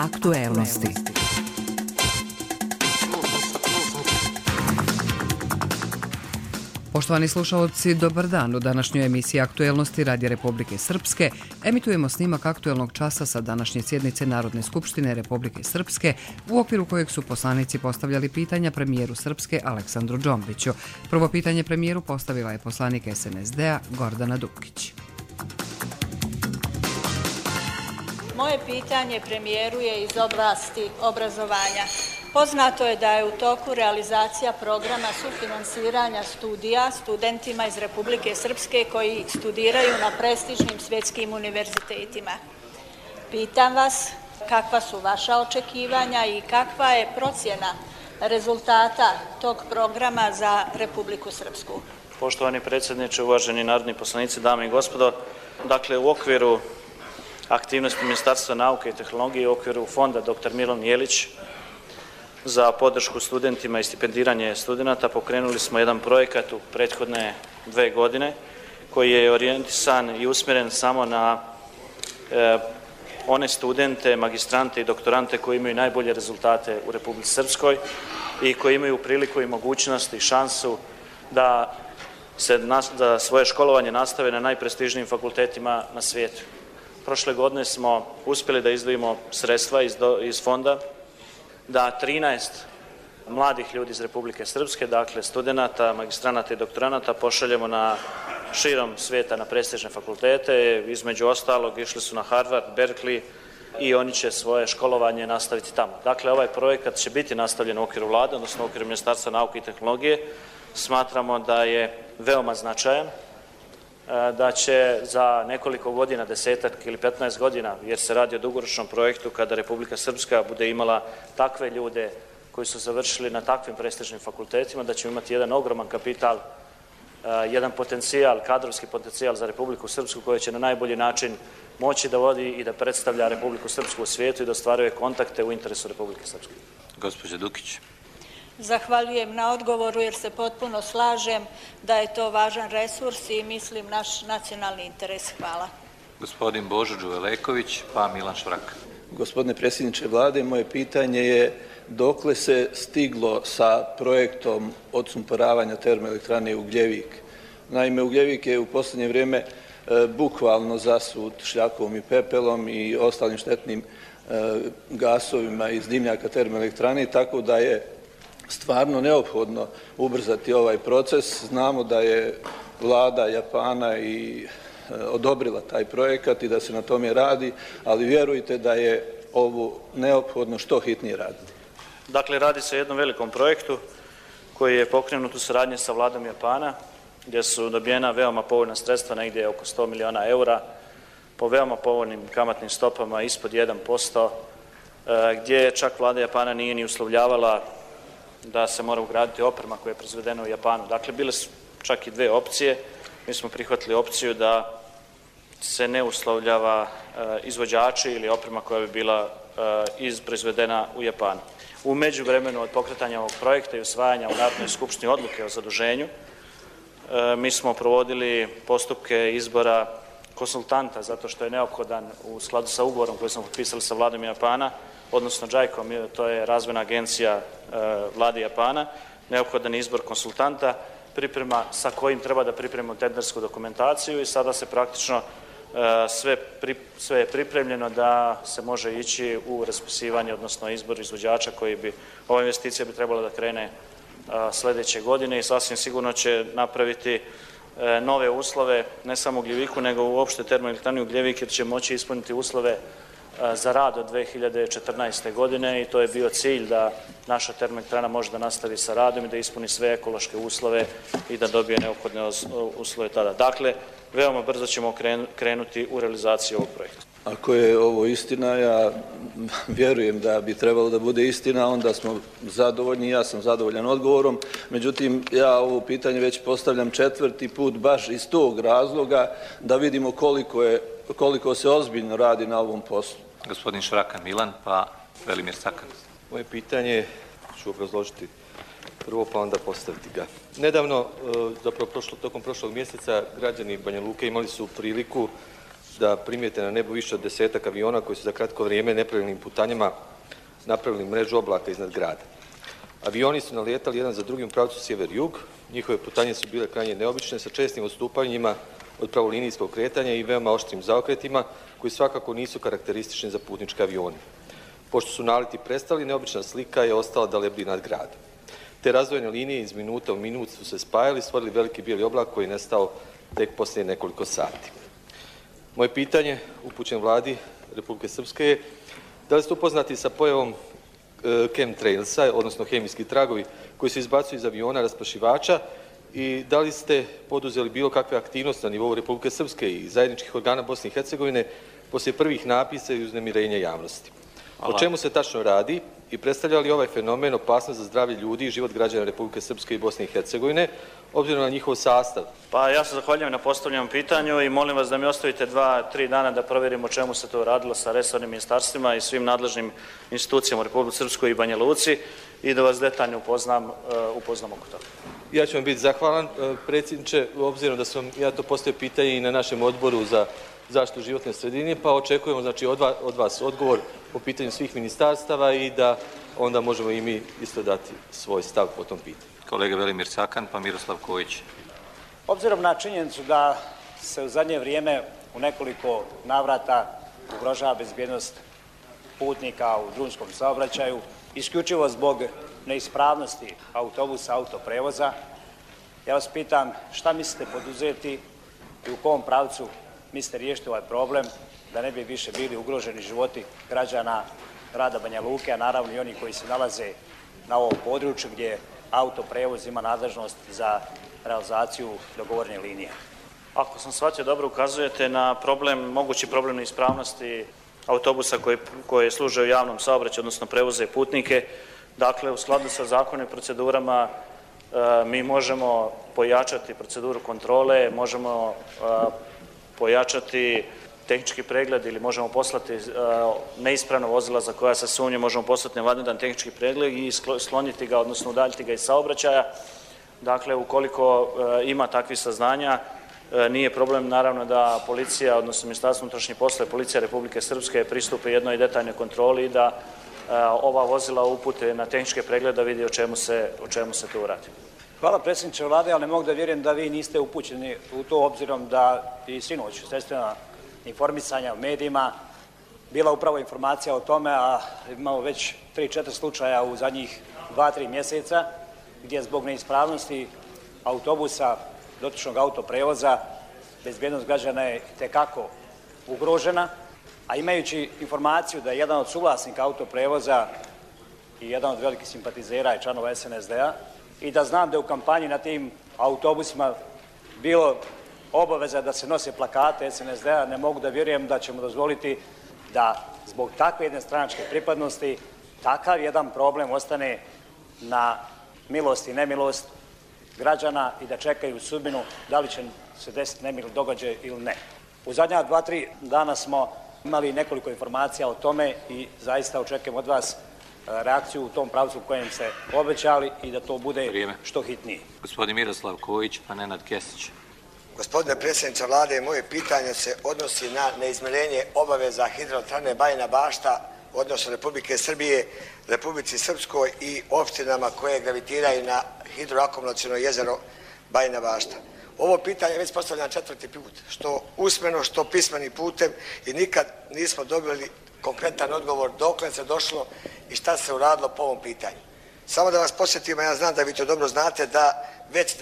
Aktuelnosti. Poštovani slušalci, dobar dan. U današnjoj emisiji Aktuelnosti Radija Republike Srpske emitujemo snimak aktuelnog časa sa današnje sjednice Narodne skupštine Republike Srpske, u okviru kojeg su poslanici postavljali pitanja premijeru Srpske Aleksandru Džombiću. Prvo pitanje premijeru postavila je poslanik SNSD-a Gordana Dukić. Moje pitanje premijeru je iz oblasti obrazovanja. Poznato je da je u toku realizacija programa sufinansiranja studija studentima iz Republike Srpske koji studiraju na prestižnim svjetskim univerzitetima. Pitam vas kakva su vaša očekivanja i kakva je procjena rezultata tog programa za Republiku Srpsku. Poštovani predsjedniče, uvaženi narodni poslanici, dame i gospodo, dakle u okviru aktivnosti Ministarstva nauke i tehnologije u okviru fonda dr. Milan Jelić za podršku studentima i stipendiranje studenata pokrenuli smo jedan projekat u prethodne 2 godine koji je orijentisan i usmjeren samo na one studente, magistrante i doktorante koji imaju najbolje rezultate u Republici Srpskoj i koji imaju priliku i mogućnost i šansu da svoje školovanje nastave na najprestižnijim fakultetima na svijetu. Prošle godine smo uspjeli da izdvojimo sredstva iz fonda da 13 mladih ljudi iz Republike Srpske, dakle studenata, magistranata i doktoranata, pošaljemo na širom svijeta na prestižne fakultete. Između ostalog išli su na Harvard, Berkeley i oni će svoje školovanje nastaviti tamo. Dakle, ovaj projekat će biti nastavljen u okviru vlade, odnosno u okviru Ministarstva nauke i tehnologije. Smatramo da je veoma značajan, da će za nekoliko godina, 10 ili 15 godina, jer se radi o dugoročnom projektu, kada Republika Srpska bude imala takve ljude koji su završili na takvim prestižnim fakultetima, da ćemo imati jedan ogroman kapital, jedan potencijal, kadrovski potencijal za Republiku Srpsku koji će na najbolji način moći da vodi i da predstavlja Republiku Srpsku u svijetu i da ostvaruje kontakte u interesu Republike Srpske. Gospođa Dukić. Zahvaljujem na odgovoru jer se potpuno slažem da je to važan resurs i mislim naš nacionalni interes. Hvala. Gospodin Božo Đuveleković, pa Milan Švrak. Gospodine predsjedniče vlade, moje pitanje je dokle se stiglo sa projektom odsumporavanja termoelektrane Ugljevik. Naime, Ugljevik je u posljednje vrijeme bukvalno zasut šljakom i pepelom i ostalim štetnim gasovima iz dimnjaka termoelektrane, tako da je stvarno neophodno ubrzati ovaj proces. Znamo da je vlada Japana i odobrila taj projekat i da se na tome radi, ali vjerujte da je ovo neophodno što hitnije raditi. Dakle, radi se o jednom velikom projektu koji je pokrenut u saradnji sa vladom Japana, gdje su dobijena veoma povoljna sredstva, negdje oko 100 miliona eura, po veoma povoljnim kamatnim stopama ispod 1%, gdje čak vlada Japana nije ni uslovljavala da se mora ugraditi oprema koja je proizvedena u Japanu. Dakle, bile su čak i 2 opcije. Mi smo prihvatili opciju da se ne uslovljava izvođači ili oprema koja bi bila proizvedena u Japanu. U međuvremenu od pokretanja ovog projekta i usvajanja u Narodnoj skupštini odluke o zaduženju, mi smo provodili postupke izbora konsultanta, zato što je neophodan u skladu sa ugovorom koji smo potpisali sa vladom Japana, odnosno JICA, to je razvojna agencija vlade Japana, neophodan izbor konsultanta, priprema sa kojim treba da pripremimo tendersku dokumentaciju i sada se praktično sve je pripremljeno da se može ići u raspisivanje, odnosno izbor izvođača koji bi, ova investicija bi trebala da krene sljedeće godine i sasvim sigurno će napraviti nove uslove, ne samo u Ugljeviku, nego uopšte termoelektrani Ugljevik, jer će moći ispuniti uslove za rad od 2014. godine i to je bio cilj da naša termoelektrana može da nastavi sa radom i da ispuni sve ekološke uslove i da dobije neophodne uslove tada. Dakle, veoma brzo ćemo krenuti u realizaciju ovog projekta. Ako je ovo istina, ja vjerujem da bi trebalo da bude istina, onda smo zadovoljni, ja sam zadovoljan odgovorom. Međutim, ja ovo pitanje već postavljam 4. put baš iz tog razloga da vidimo koliko se ozbiljno radi na ovom poslu. Gospodin Švraka Milan, pa Velimir Sakan. Moje pitanje ću obrazložiti prvo pa onda postaviti ga. Nedavno, zapravo tokom prošlog mjeseca, građani Banja Luke imali su priliku da primijete na nebu više od 10-ak aviona koji su za kratko vrijeme nepravilnim putanjama napravili mrežu oblaka iznad grada. Avioni su nalijetali jedan za drugim u pravcu sjever-jug, njihove putanje su bile krajnje neobične sa čestim odstupanjima od pravolinijskog kretanja i veoma oštrim zaokretima koji svakako nisu karakteristični za putničke avione. Pošto su naleti prestali, neobična slika je ostala da lebdi nad gradom. Te razdvojene linije iz minuta u minut su se spajali i stvorili veliki bijeli oblak koji je nestao tek poslije nekoliko sati. Moje pitanje upućeno Vladi Republike Srpske je da li ste upoznati sa pojavom chemtrailsa, odnosno hemijski tragovi koji se izbacuju iz aviona rasprašivača i da li ste poduzeli bilo kakve aktivnosti na nivou Republike Srpske i zajedničkih organa Bosne i Hercegovine poslije prvih napisa i uznemirenja javnosti? O čemu se tačno radi i predstavlja li ovaj fenomen opasnost za zdravlje ljudi i život građana Republike Srpske i Bosne i Hercegovine, obzirom na njihov sastav? Pa ja se zahvaljujem na postavljenom pitanju i molim vas da mi ostavite 2-3 dana da provjerimo o čemu se to radilo sa resornim ministarstvima i svim nadležnim institucijama u Republike Srpskoj i Banja Luci i da vas detaljno upoznam oko toga. Ja ću vam biti zahvalan, predsjedniče, obzirom da sam ja to postavio pitanje i na našem odboru za zaštitu životne sredine, pa očekujemo znači, od vas odgovor po pitanju svih ministarstava i da onda možemo i mi isto dati svoj stav po tom pitanju. Kolega Velimir Cakan, pa Miroslav Kojić. Obzirom na činjenicu da se u zadnje vrijeme u nekoliko navrata ugrožava bezbjednost putnika u drumskom saobraćaju, isključivo zbog neispravnosti autobusa, autoprevoza, ja vas pitam šta mislite poduzeti i u kom pravcu mislite riješiti ovaj problem da ne bi više bili ugroženi životi građana grada Banja Luke, a naravno i oni koji se nalaze na ovom području gdje autoprevoz ima nadležnost za realizaciju dogovorene linije. Ako sam shvatio dobro, ukazujete na mogući problem neispravnosti autobusa koje služe u javnom saobraćaju, odnosno prevoze putnike. Dakle, u skladu sa zakonom i procedurama mi možemo pojačati proceduru kontrole, možemo pojačati tehnički pregled ili možemo poslati neispravna vozila za koja se sumnje, možemo poslati na vanredan tehnički pregled i skloniti ga, odnosno udaljiti ga iz saobraćaja. Dakle, ukoliko ima takvih saznanja, nije problem naravno da policija, odnosno Ministarstvo unutrašnjih poslova i policija Republike Srpske pristupe jednoj detaljnoj kontroli i da ova vozila upute na tehničke preglede da vidi o čemu se tu radi. Hvala predsjedniče Vlade, ali ne mogu da vjerujem da vi niste upućeni u to obzirom da i sinoć u sredstvima informisanja u medijima bila upravo informacija o tome, a imamo već 3-4 slučaja u zadnjih 2-3 mjeseca gdje zbog neispravnosti autobusa, dotičnog autoprevoza, bezbjednost građana je itekako ugrožena, a imajući informaciju da je jedan od suvlasnika autoprevoza i jedan od velikih simpatizera i članova SNSD-a i da znam da je u kampanji na tim autobusima bilo obaveza da se nose plakate SNSD-a, ne mogu da vjerujem da ćemo dozvoliti da zbog takve jedne stranačke pripadnosti takav jedan problem ostane na milost i nemilost građana i da čekaju sudbinu da li će se desiti nemili događaj ili ne. U zadnja 2-3 dana smo imali nekoliko informacija o tome i zaista očekujem od vas reakciju u tom pravcu u kojem ste obećali i da to bude što hitnije. Gospodin Miroslav Kojić, pa Nenad Kesić. Gospodine predsjedniče Vlade, moje pitanje se odnosi na neizmirenje obaveza hidroelektrane Bajina Bašta, odnosno Republike Srbije, Republici Srpskoj i opštinama koje gravitiraju na hidroakumulaciono jezero Bajina Bašta. Ovo pitanje je već postavljeno 4. put, što usmeno, što pismenim putem i nikad nismo dobili konkretan odgovor dokle se došlo i šta se uradilo po ovom pitanju. Samo da vas posjetim, ja znam da vi to dobro znate, da već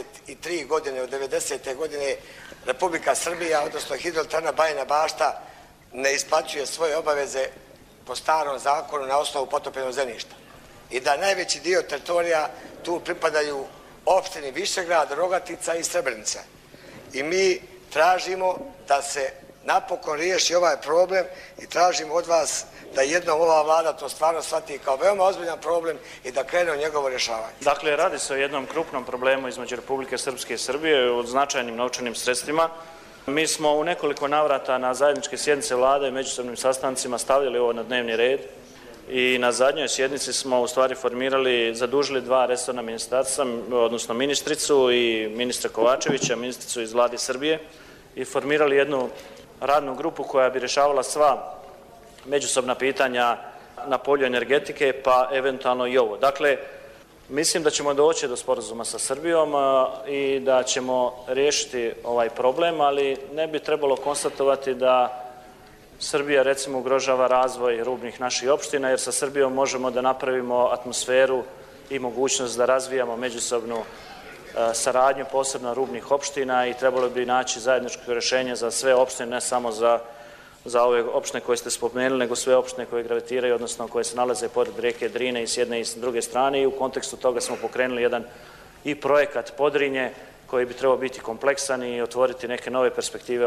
23 godine, od 90. godine, Republika Srbija, odnosno hidroelektrana Bajina Bašta, ne isplaćuje svoje obaveze po starom zakonu na osnovu potopljenog zemljišta. I da najveći dio teritorija tu pripadaju opštini Višegrad, Rogatica i Srebrenica. I mi tražimo da se napokon riješi ovaj problem i tražimo od vas da jednom ova vlada to stvarno shvati kao veoma ozbiljan problem i da krene u njegovo rješavanje. Dakle, radi se o jednom krupnom problemu između Republike Srpske i Srbije od značajnim novčanim sredstvima. Mi smo u nekoliko navrata na zajedničke sjednice vlade i međusobnim sastancima stavljali ovo na dnevni red i na zadnjoj sjednici smo u stvari zadužili 2 resorna ministarstva, odnosno ministricu i ministra Kovačevića, ministricu iz vlade Srbije i formirali jednu radnu grupu koja bi rješavala sva međusobna pitanja na polju energetike, pa eventualno i ovo. Dakle, mislim da ćemo doći do sporazuma sa Srbijom i da ćemo riješiti ovaj problem, ali ne bi trebalo konstatovati da Srbija recimo ugrožava razvoj rubnih naših opština, jer sa Srbijom možemo da napravimo atmosferu i mogućnost da razvijamo međusobnu saradnju, posebno rubnih opština, i trebalo bi naći zajedničko rješenje za sve opštine, ne samo za ove opštine koje ste spomenuli, nego sve opštine koje gravitiraju, odnosno koje se nalaze pored rijeke Drine i s jedne i s druge strane, i u kontekstu toga smo pokrenuli jedan i projekat Podrinje koji bi trebao biti kompleksan i otvoriti neke nove perspektive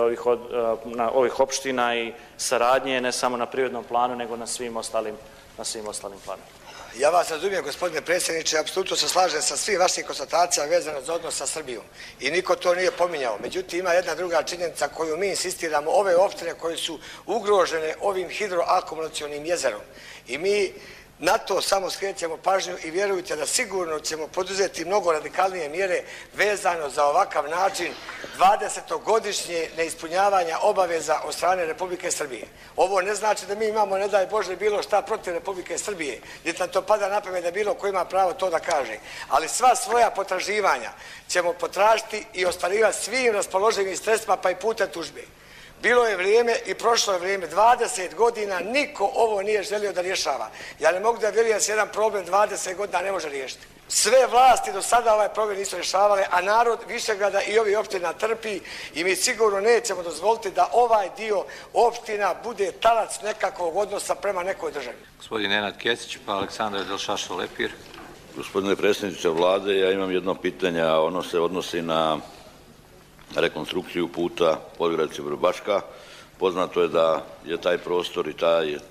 ovih opština i saradnje, ne samo na prirodnom planu, nego na svim ostalim planovima. Ja vas razumijem, gospodine predsjedniče, apsolutno se slažem sa svim vašim konstatacijama vezano za odnos sa Srbijom i niko to nije pominjao. Međutim, ima jedna druga činjenica koju mi insistiramo, ove opštine koje su ugrožene ovim hidroakumulacionim jezerom, i mi na to samo skrećemo pažnju i vjerujte da sigurno ćemo poduzeti mnogo radikalnije mjere vezano za ovakav način 20-godišnje neispunjavanja obaveza od strane Republike Srbije. Ovo ne znači da mi imamo, ne daj Bože, bilo šta protiv Republike Srbije, jer nam to pada na pamet da bilo ko ima pravo to da kaže. Ali sva svoja potraživanja ćemo potražiti i ostvarivati svim raspoloživim sredstvima, pa i putem tužbe. Bilo je vrijeme i prošlo je vrijeme, 20 godina niko ovo nije želio da rješava. Ja ne mogu da vjerujem da se jedan problem 20 godina ne može riješiti. Sve vlasti do sada ovaj problem nisu rješavale, a narod Višegrada i ovih opština trpi, i mi sigurno nećemo dozvoliti da ovaj dio opština bude talac nekakvog odnosa prema nekoj državi. Gospodin Nenad Kesić, pa Aleksandar Delšašo-Lepir. Gospodine predsjedniče vlade, ja imam jedno pitanje, a ono se odnosi na rekonstrukciju puta Podgradci-Vrbaška. Poznato je da je taj prostor i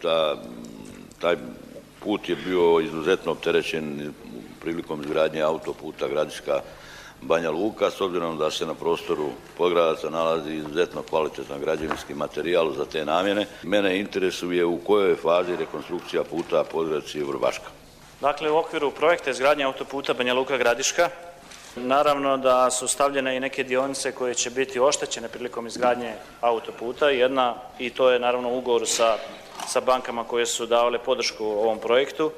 taj put je bio izuzetno opterećen prilikom izgradnje autoputa Gradiška-Banja Luka, s obzirom da se na prostoru Podgradaca nalazi izuzetno kvalitetan građevinski materijal za te namjene. Mene interesuje u kojoj je fazi rekonstrukcija puta Podgradci-Vrbaška. Dakle, u okviru projekta izgradnje autoputa Banja Luka-Gradiška, naravno da su stavljene i neke dionice koje će biti oštećene prilikom izgradnje autoputa, i to je naravno u ugovoru sa bankama koje su davale podršku ovom projektu.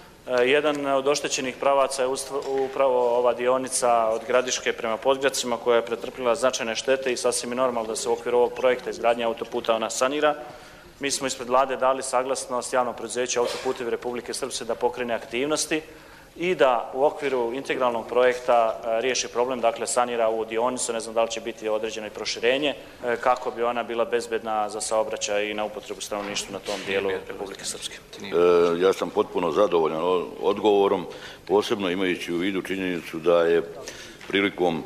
Jedan od oštećenih pravaca je upravo ova dionica od Gradiške prema Podgradcima, koja je pretrpila značajne štete, i sasvim je normalno da se u okviru ovog projekta izgradnje autoputa ona sanira. Mi smo ispred vlade dali saglasnost javnom preduzeću Autoputevi Republike Srpske da pokrene aktivnosti i da u okviru integralnog projekta riješi problem, dakle sanira ovu dionicu, ne znam da li će biti određeno i proširenje, kako bi ona bila bezbedna za saobraćaj i na upotrebu stanovništva na tom dijelu Republike Srpske. Ja sam potpuno zadovoljan odgovorom, posebno imajući u vidu činjenicu da je prilikom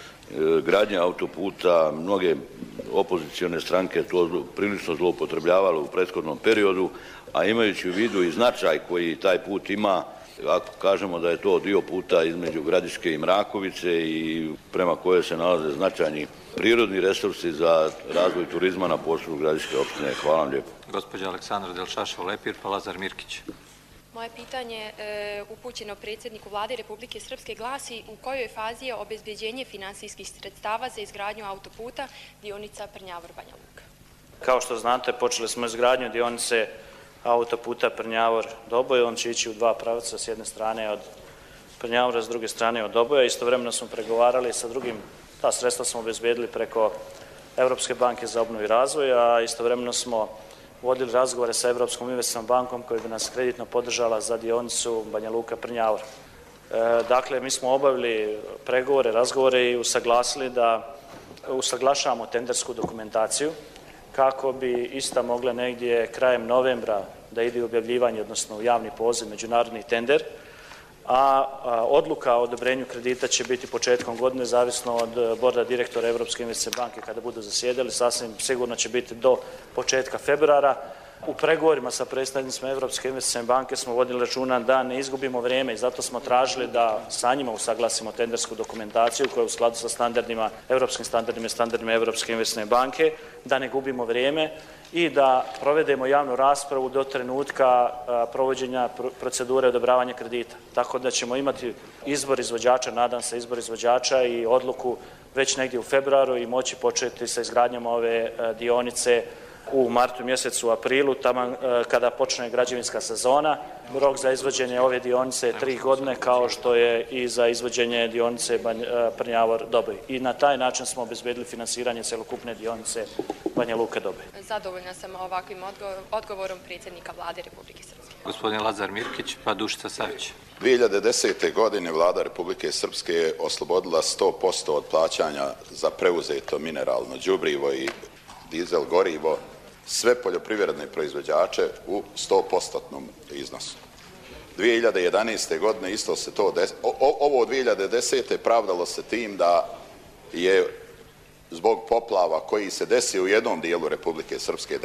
gradnje autoputa mnoge opozicione stranke to prilično zloupotrebljavale u prethodnom periodu, a imajući u vidu i značaj koji taj put ima, ako kažemo da je to dio puta između Gradiške i Mrakovice i prema koje se nalaze značajni prirodni resursi za razvoj turizma na području Gradiške opštine. Hvala vam lijepo. Gospođa Aleksandra Delšašo-Lepir, pa Lazar Mirkić. Moje pitanje upućeno predsjedniku vlade Republike Srpske glasi: u kojoj fazi je obezbeđenje finansijskih sredstava za izgradnju autoputa dionica Prnjavor-Banja Luka? Kao što znate, počeli smo izgradnju dionice autoputa Prnjavor-Doboj. On će ići u dva pravca, s jedne strane od Prnjavora, s druge strane od Doboja. Istovremeno smo pregovarali sa drugim, ta sredstva smo obezbedili preko Evropske banke za obnovu i razvoj, a istovremeno smo vodili razgovore sa Evropskom investicionom bankom koja bi nas kreditno podržala za dionicu Banja Luka-Prnjavor. Dakle, mi smo obavili pregovore, razgovore i usaglasili da usaglašavamo tendersku dokumentaciju kako bi ista mogla negdje krajem novembra da ide u objavljivanje, odnosno u javni poziv, međunarodni tender, a odluka o odobrenju kredita će biti početkom godine, zavisno od borda direktora Evropske investicijske banke kada budu zasjedali, sasvim sigurno će biti do početka februara. U pregovorima sa predstavnicima Europske investicijske banke smo vodili računa da ne izgubimo vrijeme i zato smo tražili da sa njima usaglasimo tendersku dokumentaciju koja je u skladu sa standardima, europskim standardima i standardima Europske investicijske banke, da ne gubimo vrijeme i da provedemo javnu raspravu do trenutka provođenja procedure odobravanja kredita. Tako da ćemo imati izbor izvođača, nadam se izbor izvođača i odluku već negdje u februaru i moći početi sa izgradnjom ove dionice u martu mjesecu, aprilu, tamo kada počne građevinska sezona. Rok za izvođenje ove dionice je 3 godine, kao što je i za izvođenje dionice Prnjavor-Doboj. I na taj način smo obezbedili finansiranje celokupne dionice Banja Luka-Doboj. Zadovoljna sam ovakvim odgovorom predsjednika Vlade Republike Srpske. Gospodin Lazar Mirkić, pa Dušica Savić. 2010. godine Vlada Republike Srpske je oslobodila 100% od plaćanja za preuzeto mineralno đubrivo i dizel gorivo sve poljoprivredne proizvođače u 100% iznosu. 2011. godine isto se to ovo 2010. pravdalo se tim da je zbog poplava koji se desio u jednom dijelu Republike Srpske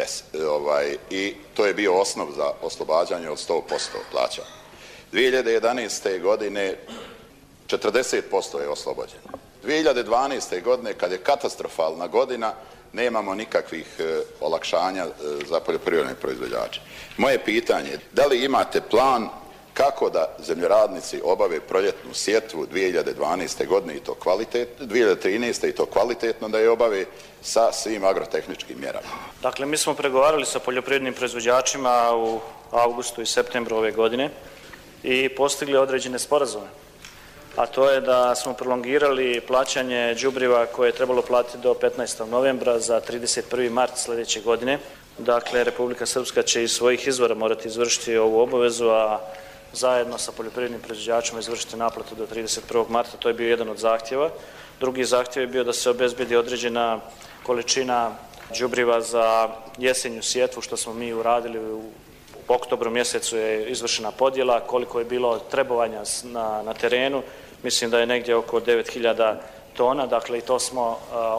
i to je bio osnov za oslobađanje od 100% plaćanja. 2011. godine 40% je oslobođeno. 2012. godine, kad je katastrofalna godina, nemamo nikakvih olakšanja za poljoprivredne proizvođače. Moje pitanje je, da li imate plan kako da zemljoradnici obave proljetnu sjetvu 2012. godine i to 2013. i to kvalitetno da je obave sa svim agrotehničkim mjerama? Dakle, mi smo pregovarali sa poljoprivrednim proizvođačima u avgustu i septembru ove godine i postigli određene sporazume. A to je da smo prolongirali plaćanje đubriva koje je trebalo platiti do 15. novembra za 31. mart sljedeće godine. Dakle, Republika Srpska će iz svojih izvora morati izvršiti ovu obavezu, a zajedno sa poljoprivrednim proizvođačima izvršiti naplatu do 31. marta. To je bio jedan od zahtjeva. Drugi zahtjev je bio da se obezbedi određena količina đubriva za jesenju sjetvu, što smo mi uradili u oktobru mjesecu je izvršena podjela, koliko je bilo trebovanja na terenu, mislim da je negdje oko 9.000 tona, dakle i to smo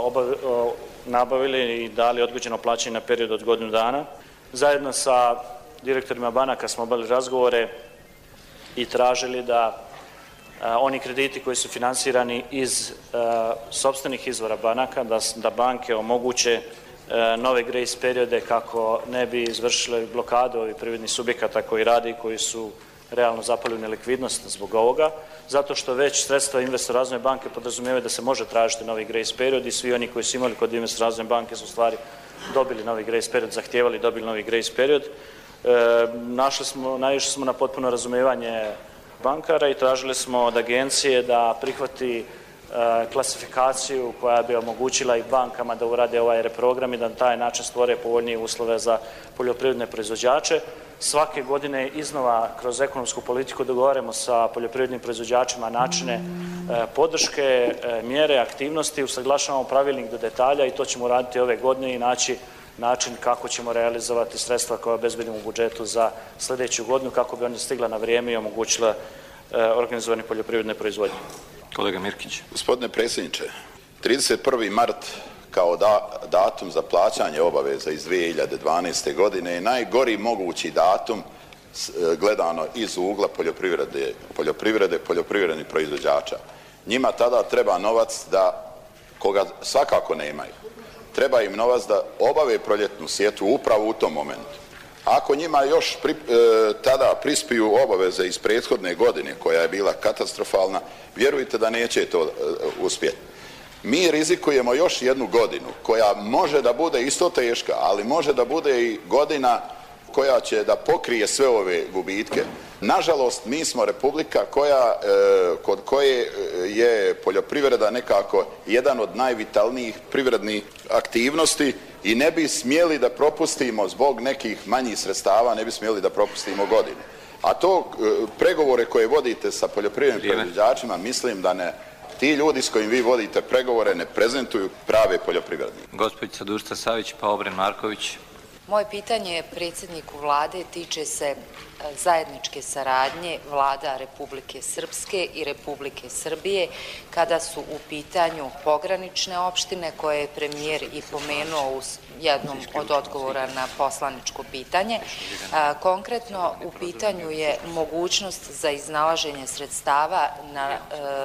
nabavili i dali odgođeno plaćanje na period od godinu dana. Zajedno sa direktorima banaka smo obavili razgovore i tražili da oni krediti koji su finansirani iz sopstvenih izvora banaka, da banke omoguće nove grace periode kako ne bi izvršile blokadu ovih privrednih subjekata koji rade i koji su realno zapali u nelikvidnost zbog ovoga, zato što već sredstva Investor razvojne banke podrazumijevaju da se može tražiti novi grace period i svi oni koji su imali kod Investor razvojne banke su u stvari dobili novi grace period, zahtijevali i dobili novi grace period. Naišli smo na potpuno razumijevanje bankara i tražili smo od agencije da prihvati klasifikaciju koja bi omogućila i bankama da urade ovaj reprogram i da na taj način stvore povoljnije uslove za poljoprivredne proizvođače. Svake godine iznova kroz ekonomsku politiku dogovaramo sa poljoprivrednim proizvođačima načine podrške, mjere, aktivnosti, usaglašavamo pravilnik do detalja i to ćemo raditi ove godine i naći način kako ćemo realizovati sredstva koja obezbedimo u budžetu za sljedeću godinu kako bi oni stigla na vrijeme i omogućila organizovanje poljoprivredne proizvodnje. Kolega Mirkić. Gospodine predsjedniče, 31. mart kao datum za plaćanje obaveza iz 2012. godine je najgori mogući datum gledano iz ugla poljoprivrednih proizvođača. Njima tada treba novac koga svakako nemaju. Treba im novac da obave proljetnu sjetvu upravo u tom momentu. Ako njima još tada prispiju obaveze iz prethodne godine koja je bila katastrofalna, vjerujte da neće to uspjeti. Mi rizikujemo još jednu godinu koja može da bude isto teška, ali može da bude i godina koja će da pokrije sve ove gubitke. Nažalost, mi smo republika kod koje je poljoprivreda nekako jedan od najvitalnijih privrednih aktivnosti i ne bi smjeli da propustimo zbog nekih manjih sredstava, ne bi smjeli da propustimo godinu. A to pregovore koje vodite sa poljoprivrednim proizvođačima, mislim da ti ljudi s kojim vi vodite pregovore ne prezentuju prave poljoprivrednike. Gospođica Dušica Savić, pa Obren Marković. Moje pitanje predsjedniku vlade tiče se zajedničke saradnje vlada Republike Srpske i Republike Srbije kada su u pitanju pogranične opštine koje je premijer i pomenuo u jednom od odgovora na poslaničko pitanje. Konkretno u pitanju je mogućnost za iznalaženje sredstava na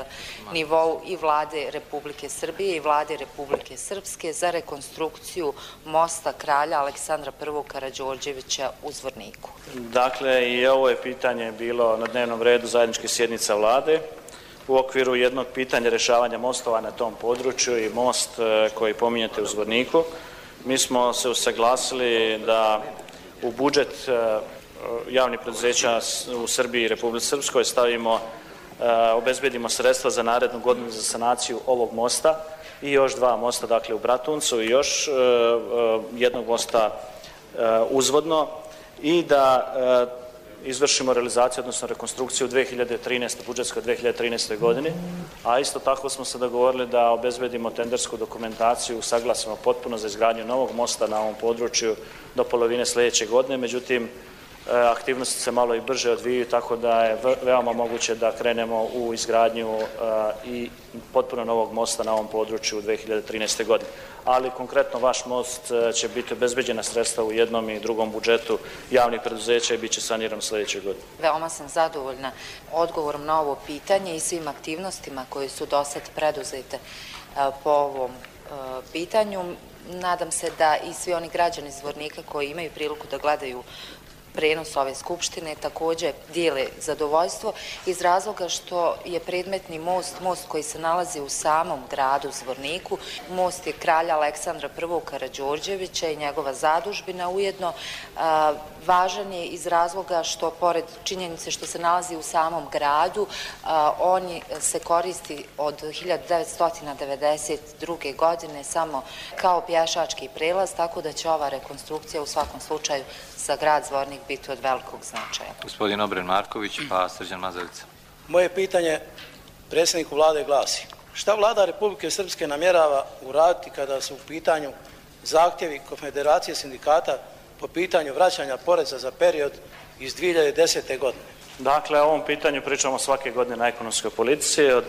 nivou i vlade Republike Srbije i vlade Republike Srpske za rekonstrukciju mosta kralja Aleksandra I. Karađorđevića u Zvorniku. Dakle, i ovo je pitanje bilo na dnevnom redu zajedničke sjednice vlade u okviru jednog pitanja rješavanja mostova na tom području i most koji pominjete u Zvorniku. Mi smo se usaglasili da u budžet javnih preduzeća u Srbiji i Republici Srpskoj obezbedimo sredstva za narednu godinu za sanaciju ovog mosta i još 2 mosta, dakle u Bratuncu i još jednog mosta uzvodno i da izvršimo realizaciju, odnosno rekonstrukciju u 2013. budžetskoj 2013. godini, a isto tako smo se dogovorili da obezbedimo tendersku dokumentaciju, usaglasimo potpuno za izgradnju novog mosta na ovom području do polovine sljedeće godine, međutim aktivnosti se malo i brže odvijaju, tako da je veoma moguće da krenemo u izgradnju i potpuno novog mosta na ovom području u 2013. godine. Ali konkretno vaš most će biti obezbeđena sredstva u jednom i drugom budžetu javnih preduzeća i bit će saniran sljedeće godine. Veoma sam zadovoljna odgovorom na ovo pitanje i svim aktivnostima koje su do sad preduzete po ovom pitanju. Nadam se da i svi oni građani Zvornika koji imaju priliku da gledaju prenos ove skupštine također dijele zadovoljstvo iz razloga što je predmetni most koji se nalazi u samom gradu Zvorniku, most je kralja Aleksandra I. Karađorđevića i njegova zadužbina, ujedno važan je iz razloga što pored činjenice što se nalazi u samom gradu, on se koristi od 1992. godine samo kao pješački prelaz, tako da će ova rekonstrukcija u svakom slučaju za grad Zvornik biti od velikog značaja. Gospodin Obren Marković, pa Srđan Mazalica. Moje pitanje predsjedniku vlade glasi: šta vlada Republike Srpske namjerava uraditi kada su u pitanju zahtjevi Konfederacije sindikata po pitanju vraćanja poreza za period iz 2010. godine? Dakle, o ovom pitanju pričamo svake godine na ekonomskoj politici. Od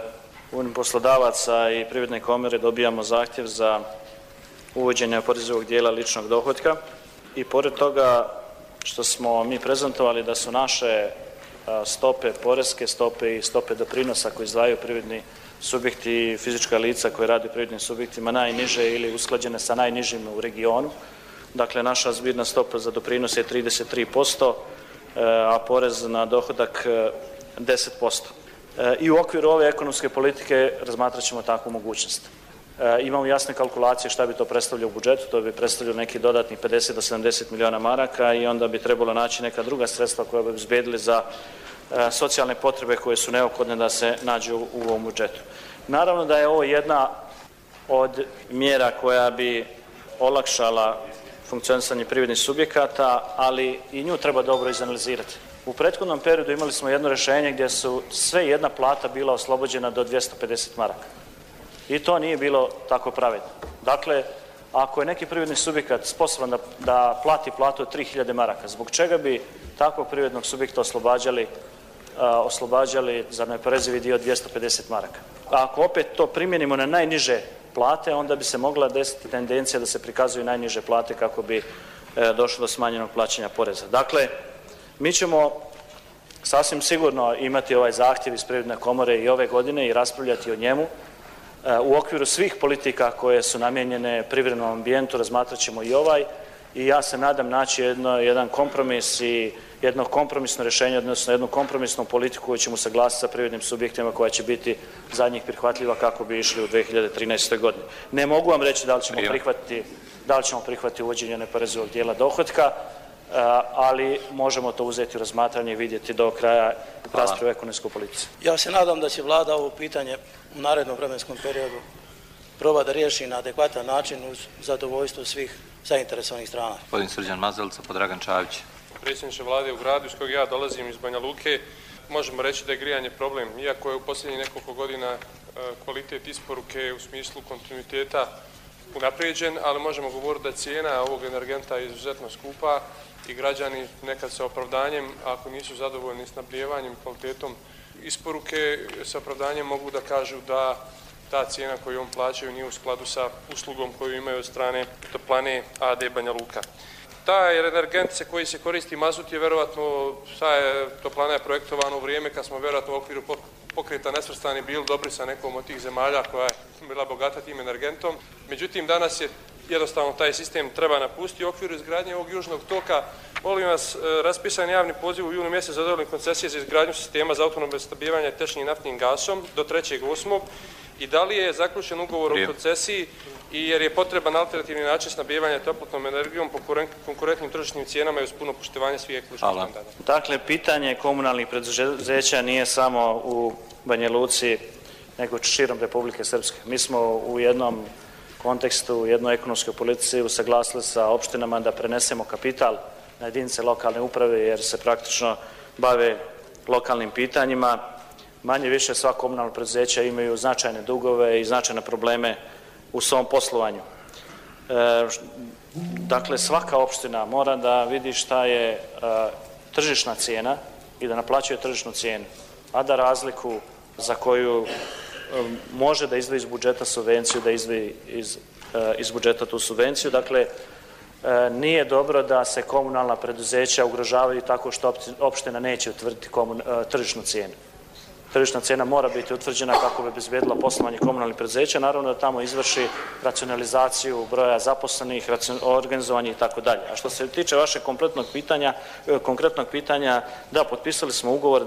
poslodavaca i Privredne komore dobijamo zahtjev za uvođenje oporezivog dijela ličnog dohotka. I pored toga što smo mi prezentovali da su naše stope, poreske stope i stope doprinosa koje izdvajaju privredni subjekti i fizička lica koje radi u privrednim subjektima najniže ili usklađene sa najnižim u regionu. Dakle, naša zbirna stopa za doprinos je 33%, a porez na dohodak 10%. I u okviru ove ekonomske politike razmatrat ćemo takvu mogućnost. Imamo jasne kalkulacije šta bi to predstavljalo u budžetu, to bi predstavljalo neki dodatnih 50 do 70 miliona maraka i onda bi trebalo naći neka druga sredstva koja bi obezbedili za socijalne potrebe koje su neophodne da se nađu u ovom budžetu. Naravno da je ovo jedna od mjera koja bi olakšala funkcionisanje privrednih subjekata, ali i nju treba dobro izanalizirati. U prethodnom periodu imali smo jedno rješenje gdje su sve jedna plata bila oslobođena do 250 maraka. I to nije bilo tako pravedno. Dakle, ako je neki privredni subjekat sposoban da plati platu od 3000 maraka, zbog čega bi takvog privrednog subjekta oslobađali za neoporezivi dio 250 maraka? A ako opet to primjenimo na najniže plate, onda bi se mogla desiti tendencija da se prikazuju najniže plate kako bi došlo do smanjenog plaćanja poreza. Dakle, mi ćemo sasvim sigurno imati ovaj zahtjev iz Privredne komore i ove godine i raspravljati o njemu. U okviru svih politika koje su namijenjene privrednom ambijentu razmatrat ćemo i ovaj i ja se nadam naći jedan kompromis i jedno kompromisno rješenje, odnosno jednu kompromisnu politiku koju ćemo saglasiti sa privrednim subjektima koja će biti za njih prihvatljiva kako bi išli u 2013. godini. Ne mogu vam reći da li ćemo prihvatiti uvođenje neoporezivog dijela dohotka, ali možemo to uzeti u razmatranje i vidjeti do kraja rasprave o ekonomskoj politici. Ja se nadam da će vlada ovo pitanje u narednom vremenskom periodu proba da riješi na adekvatan način uz zadovoljstvo svih zainteresovanih strana. Gospodin Srđan Mazalica, pa Dragan Čavić. Predsjedniče vlade, u gradu iz kojeg ja dolazim iz Banja Luke, možemo reći da je grijanje problem. Iako je u posljednjih nekoliko godina kvalitet isporuke u smislu kontinuiteta unaprijeđen, ali možemo govoriti da cijena ovog energenta je izuzetno skupa i građani nekad sa opravdanjem, ako nisu zadovoljni snabdijevanjem, kvalitetom isporuke, sa opravdanjem mogu da kažu da ta cijena koju on plaćaju nije u skladu sa uslugom koju imaju od strane toplane AD Banja Luka. Taj energent koji se koristi mazut je verovatno, toplana je projektovana u vrijeme kad smo verovatno u okviru pokreta nesvrstani bili dobri sa nekom od tih zemalja koja je bila bogata tim energentom. Međutim, danas je jednostavno taj sistem treba napustiti u okviru izgradnje ovog južnog toka. Molim vas, raspisan javni poziv u junu mjesecu za dodjelu koncesije za izgradnju sistema za autonomno snabdijevanje tečnim naftnim gasom do 3.8. I da li je zaključen ugovor o koncesiji i jer je potreban alternativni način snabdijevanja toplotnom energijom po konkurentnim tržišnim cijenama i uz puno poštovanje svih ekoloških standarda. Dakle, pitanje komunalnih preduzeća nije samo u Banja Luci, nego širom Republike Srpske. Mi smo u jednom kontekstu, u jednoj ekonomskoj politici usaglasili sa opštinama da prenesemo kapital na jedinice lokalne uprave jer se praktično bave lokalnim pitanjima. Manje više sva komunalna preduzeća imaju značajne dugove i značajne probleme u svom poslovanju. Dakle, svaka opština mora da vidi šta je tržišna cijena i da naplaćuje tržišnu cijenu, a da razliku za koju može da izdvoji iz budžeta subvenciju, da izdvoji iz budžeta tu subvenciju. Dakle, nije dobro da se komunalna preduzeća ugrožavaju tako što opština neće utvrditi tržišnu cijenu. Tržišna cijena mora biti utvrđena kako bi obezbedila poslovanje komunalnih preduzeća, naravno da tamo izvrši racionalizaciju broja zaposlenih, organizovanje i tako dalje. A što se tiče vašeg konkretnog pitanja, da, potpisali smo ugovor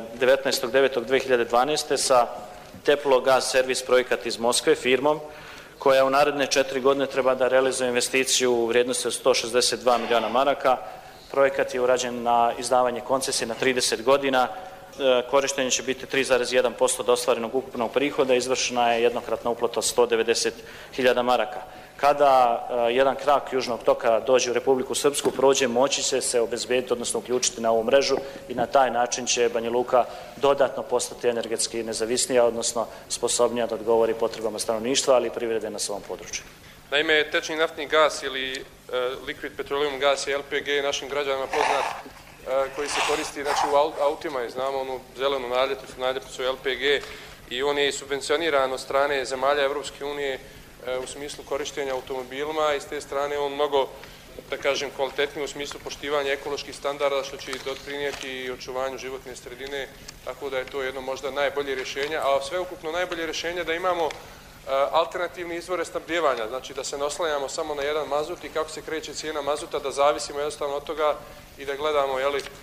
19.9.2012. sa Teplo Gas Servis projekat iz Moskve, firmom koja u naredne 4 godine treba da realizuje investiciju u vrijednosti od 162 miliona maraka. Projekat je urađen na izdavanje koncesije na 30 godina. Korištenje će biti 3,1% od ostvarenog ukupnog prihoda, izvršena je jednokratna uplata od 190.000 maraka. Kada jedan krak južnog toka dođe u Republiku Srpsku, prođe, moći će se obezbediti, odnosno uključiti na ovu mrežu i na taj način će Banja Luka dodatno postati energetski nezavisnija, odnosno sposobnija da odgovori potrebama stanovništva, ali i privrede na svom području. Naime, tečni naftni gas ili liquid petroleum gas i LPG je našim građanima poznat koji se koristi u autima, znamo onu zelenu naljepnicu LPG i on je subvencioniran od strane zemalja Evropske unije u smislu korištenja automobilima i s te strane on mnogo, da kažem, kvalitetniji u smislu poštivanja ekoloških standarda što će doprinijeti i očuvanju životne sredine, tako da je to jedno možda najbolje rješenje, a sveukupno najbolje rješenje da imamo alternativni izvore snabdijevanja, znači da se ne oslanjamo samo na jedan mazut i kako se kreće cijena mazuta, da zavisimo jednostavno od toga i da gledamo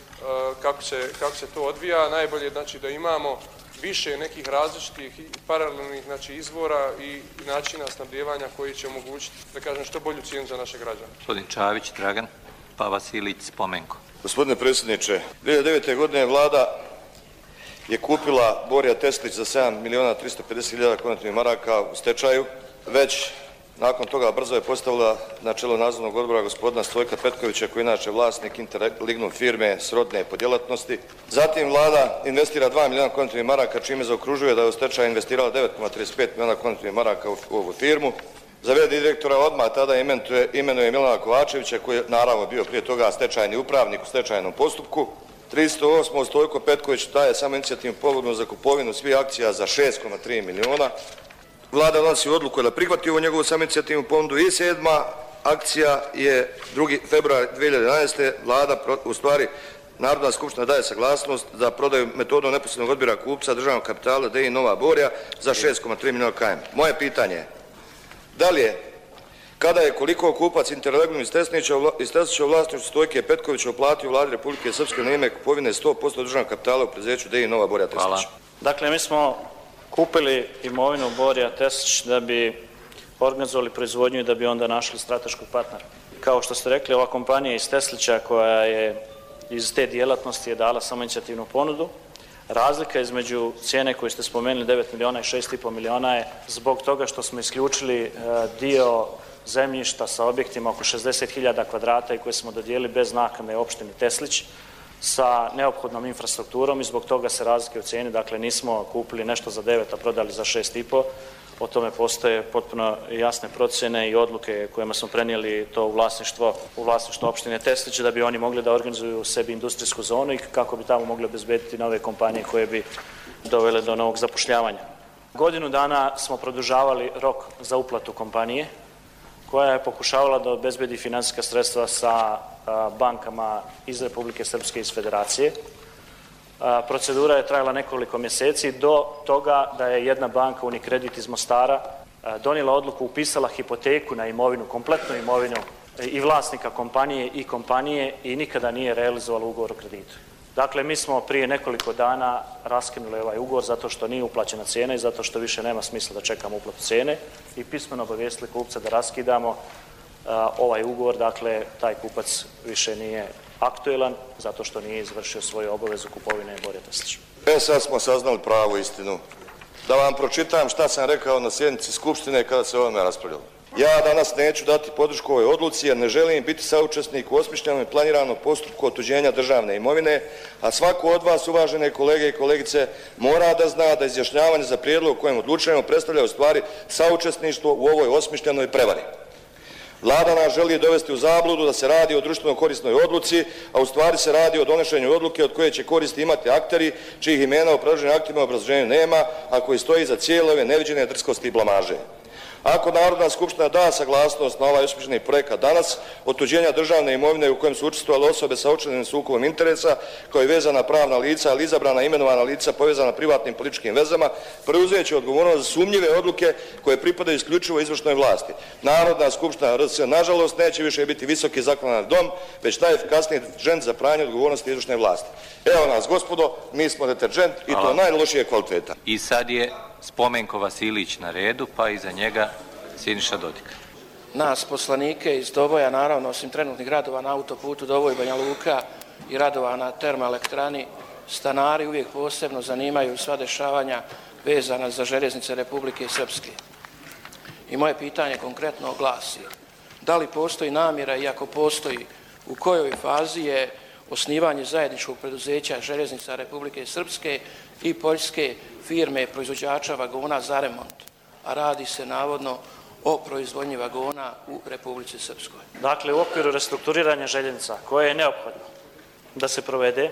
kako se to odvija. Najbolje je znači da imamo više nekih različitih paralelnih izvora i načina snabdijevanja koji će omogućiti, da kažem, što bolju cijenu za naše građane. Gospodin Čavić, Dragan, pa Vasilić, Spomenko. Gospodine predsjedniče, 2009. godine vlada je kupila Borija Teslić za 7.350.000 konvertnih maraka u stečaju. Već nakon toga brzo je postavila na čelo nadzornog odbora gospodina Stojka Petkovića, koji je inače vlasnik Interlignum firme srodne po djelatnosti. Zatim vlada investira 2 milijuna konvertnih maraka, čime zaokružuje da je u stečaju investirala 9,35 milijuna konvertnih maraka u ovu firmu. Za v.d. direktora odmah tada imenuje Milana Kovačevića, koji je naravno bio prije toga stečajni upravnik u stečajnom postupku. 308. Stojko Petković daje samo inicijativnu pogodbu za kupovinu svih akcija za 6,3 milijuna. Vlada donosi odluku da prihvati ovu njegovu samoinicijativnu ponudu i 7. akcija je 2. februar 2011. Vlada, u stvari Narodna skupština daje saglasnost za prodaju metodom neposrednog odbira kupca državnog kapitala DI Nova Borja za 6,3 milijuna km. Moje pitanje je, da li je, kada je koliko kupac Interlignum iz Teslića u vlasništvu Stojke Petkovića uplatio Vladi Republike Srpske na ime kupovine 100% državnog kapitala u preduzeću DI Nova Borja Teslić? Hvala. Dakle, mi smo kupili imovinu Borija Teslić da bi organizovali proizvodnju i da bi onda našli strateškog partnera. Kao što ste rekli, ova kompanija iz Teslića koja je iz te djelatnosti je dala samoinicijativnu ponudu. Razlika između cijene koju ste spomenuli 9 miliona i 6,5 miliona je zbog toga što smo isključili dio zemljišta sa objektima oko 60.000 kvadrata i koje smo dodijelili bez naknade opštini Teslić sa neophodnom infrastrukturom i zbog toga se razlike u cijeni, dakle nismo kupili nešto za 9, a prodali za 6,5. O tome postoje potpuno jasne procjene i odluke kojima smo prenijeli to u vlasništvo opštine Teslić da bi oni mogli da organizuju sebi industrijsku zonu i kako bi tamo mogli obezbediti nove kompanije koje bi dovele do novog zapošljavanja. Godinu dana smo produžavali rok za uplatu kompanije koja je pokušavala da obezbedi finansijska sredstva sa bankama iz Republike Srpske i iz Federacije. Procedura je trajala nekoliko mjeseci do toga da je jedna banka, Unikredit iz Mostara, donijela odluku, upisala hipoteku na imovinu, kompletnu imovinu i vlasnika kompanije i nikada nije realizovala ugovor o kreditu. Dakle, mi smo prije nekoliko dana raskinuli ovaj ugovor zato što nije uplaćena cijena i zato što više nema smisla da čekamo uplatu cijene i pismeno obavijestili kupca da raskidamo ovaj ugovor, dakle, taj kupac više nije aktuelan zato što nije izvršio svoju obavezu kupovine Borje Teslića. Sad smo saznali pravu istinu. Da vam pročitam šta sam rekao na sjednici Skupštine kada se o ovome raspravljalo. Ja danas neću dati podršku ovoj odluci jer ne želim biti saučesnik u osmišljenom i planiranom postupku otuđenja državne imovine, a svako od vas, uvažene kolege i kolegice, mora da zna da izjašnjavanje za prijedlog o kojem odlučujemo predstavlja u stvari saučesništvo u ovoj osmišljenoj prevari. Vlada nas želi dovesti u zabludu da se radi o društveno korisnoj odluci, a u stvari se radi o donošenju odluke od koje će koristi imati akteri čijih imena u predloženim aktima u obrazloženju nema, a koji stoji za cijele ove neviđene drskosti i blamaže. Ako Narodna skupština da saglasnost na ovaj osmišljeni projekat danas, otuđenja državne imovine u kojem su učestvovale osobe sa očiglednim sukobom interesa, kao i vezana pravna lica, ali izabrana imenovana lica povezana privatnim političkim vezama, preuzeće odgovornost za sumnjive odluke koje pripadaju isključivo izvršnoj vlasti. Narodna skupština RS, nažalost, neće više biti visoki zakonodavni dom, već najefikasniji deterđent za pranje odgovornosti izvršne vlasti. Evo nas, gospodo, mi smo deterđent i to najlošije kvaliteta. I sad je Spomenko Vasilić na redu, pa iza njega Siniša Dodik. Nas poslanike iz Doboja, naravno, osim trenutnih radova na autoputu Doboj Banja Luka i radova na termoelektrani, stanari uvijek posebno zanimaju sva dešavanja vezana za željeznice Republike Srpske. I moje pitanje konkretno glasi: da li postoji namjera, i ako postoji, u kojoj fazi je osnivanje zajedničkog preduzeća željeznica Republike Srpske i poljske firme proizvođača vagona za remont, a radi se navodno o proizvodnji vagona u Republici Srpskoj? Dakle, u okviru restrukturiranja željeznica koje je neophodno da se provede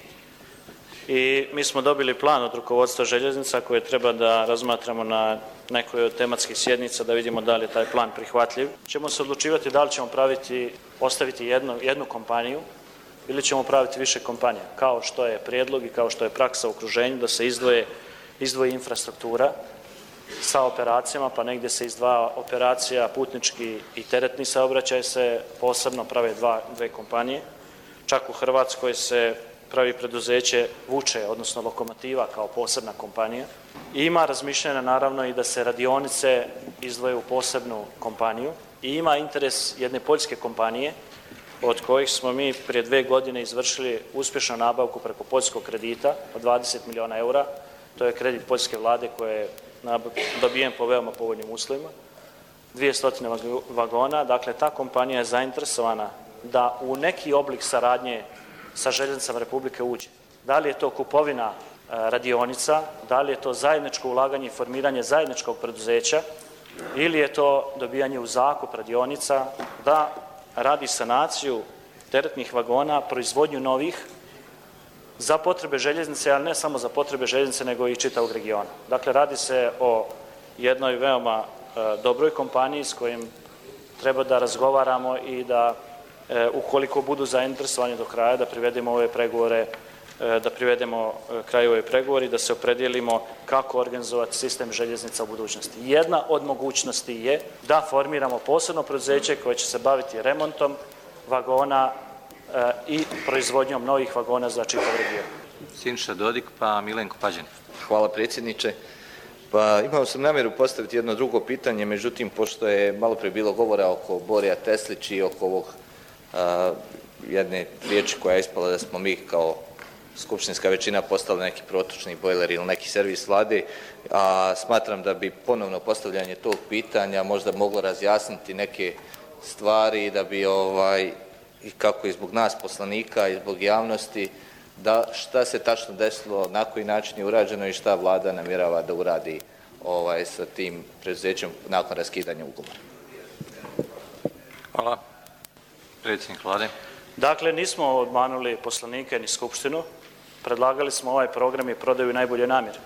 i mi smo dobili plan od rukovodstva željeznica koje treba da razmatramo na nekoj od tematskih sjednica da vidimo da li je taj plan prihvatljiv. Ćemo se odlučivati da li ćemo ostaviti jednu kompaniju ili ćemo praviti više kompanija, kao što je prijedlog i kao što je praksa u okruženju da se izdvoji infrastruktura sa operacijama, pa negdje se izdvaja operacija putnički i teretni saobraćaj se posebno prave dve kompanije. Čak u Hrvatskoj se pravi preduzeće Vuče, odnosno Lokomotiva, kao posebna kompanija. I ima razmišljanja naravno i da se radionice izdvoje u posebnu kompaniju i ima interes jedne poljske kompanije od kojih smo mi prije 2 godine izvršili uspješnu nabavku preko poljskog kredita od 20 miliona eura. To je kredit poljske vlade koji je dobijen po veoma povoljnim uslovima. 200 vagona, dakle ta kompanija je zainteresovana da u neki oblik saradnje sa željeznicama Republike uđe. Da li je to kupovina radionica, da li je to zajedničko ulaganje i formiranje zajedničkog preduzeća ili je to dobijanje u zakup radionica da radi sanaciju teretnih vagona, proizvodnju novih za potrebe željeznice, ali ne samo za potrebe željeznice, nego i čitavog regiona. Dakle, radi se o jednoj veoma dobroj kompaniji s kojim treba da razgovaramo i da, ukoliko budu zainteresovani do kraja, da privedemo ove pregovore, da privedemo kraju ove pregovore i da se opredijelimo kako organizovati sistem željeznica u budućnosti. Jedna od mogućnosti je da formiramo posebno preduzeće koje će se baviti remontom vagona i proizvodnjom novih vagona za čitav region. Siniša Dodik, pa Milenko Pađen. Hvala predsjedniče. Pa imao sam namjeru postaviti jedno drugo pitanje, međutim, pošto je malo prije bilo govora oko Borja Teslić i oko ovog jedne riječi koja je ispala da smo mi kao skupštinska većina postali neki protočni bojler ili neki servis vlade, a smatram da bi ponovno postavljanje tog pitanja možda moglo razjasniti neke stvari da bi i kako i zbog nas poslanika i zbog javnosti da šta se tačno desilo, na koji način je urađeno i šta vlada namjerava da uradi sa tim preduzećem nakon raskidanja ugovora. Hvala. Predsjednik Vlade. Dakle, nismo obmanuli poslanike ni Skupštinu. Predlagali smo ovaj program i prodaju najbolje namjere.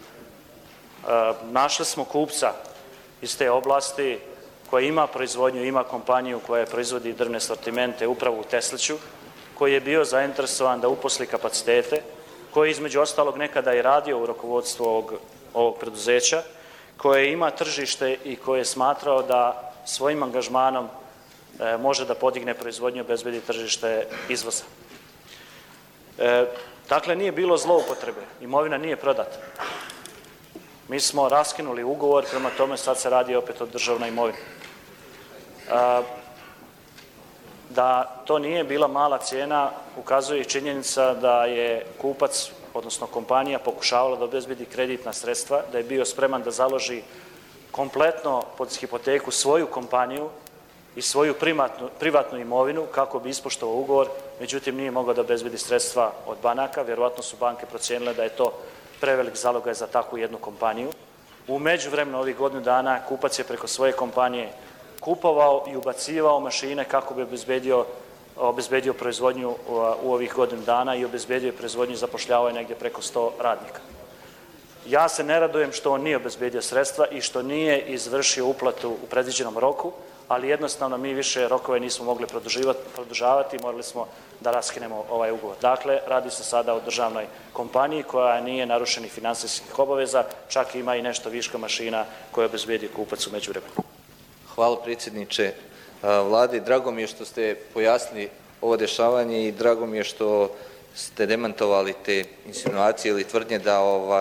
Našli smo kupca iz te oblasti koja ima proizvodnju, ima kompaniju koja proizvodi drvne sortimente upravo u Tesliću, koji je bio zainteresovan da uposli kapacitete, koji je između ostalog nekada i radio u rukovodstvu ovog preduzeća, koje ima tržište i koje je smatrao da svojim angažmanom može da podigne proizvodnju i obezbedi tržište izvoza. Dakle, nije bilo zloupotrebe, imovina nije prodata. Mi smo raskinuli ugovor, prema tome sad se radi opet o državnoj imovini. Da to nije bila mala cijena ukazuje i činjenica da je kupac, odnosno kompanija, pokušavala da obezbedi kreditna sredstva, da je bio spreman da založi kompletno pod hipoteku svoju kompaniju i svoju privatnu imovinu kako bi ispoštovao ugovor, međutim nije mogao da obezbedi sredstva od banaka, vjerovatno su banke procijenile da je to prevelik zalogaj za takvu jednu kompaniju. U međuvremenu ovih godinu dana kupac je preko svoje kompanije kupovao i ubacivao mašine kako bi obezbedio proizvodnju u ovih godinu dana i obezbedio proizvodnju i zapošljavao negdje preko 100 radnika. Ja se ne radujem što on nije obezbedio sredstva i što nije izvršio uplatu u predviđenom roku, ali jednostavno mi više rokove nismo mogli produžavati i morali smo da raskinemo ovaj ugovor. Dakle, radi se sada o državnoj kompaniji koja nije narušenih finansijskih obaveza, čak ima i nešto viška mašina koje obezbedio kupac u međuvremenu. Hvala predsjedniče Vlade. Drago mi je što ste pojasnili ovo dešavanje i drago mi je što ste demantovali te insinuacije ili tvrdnje da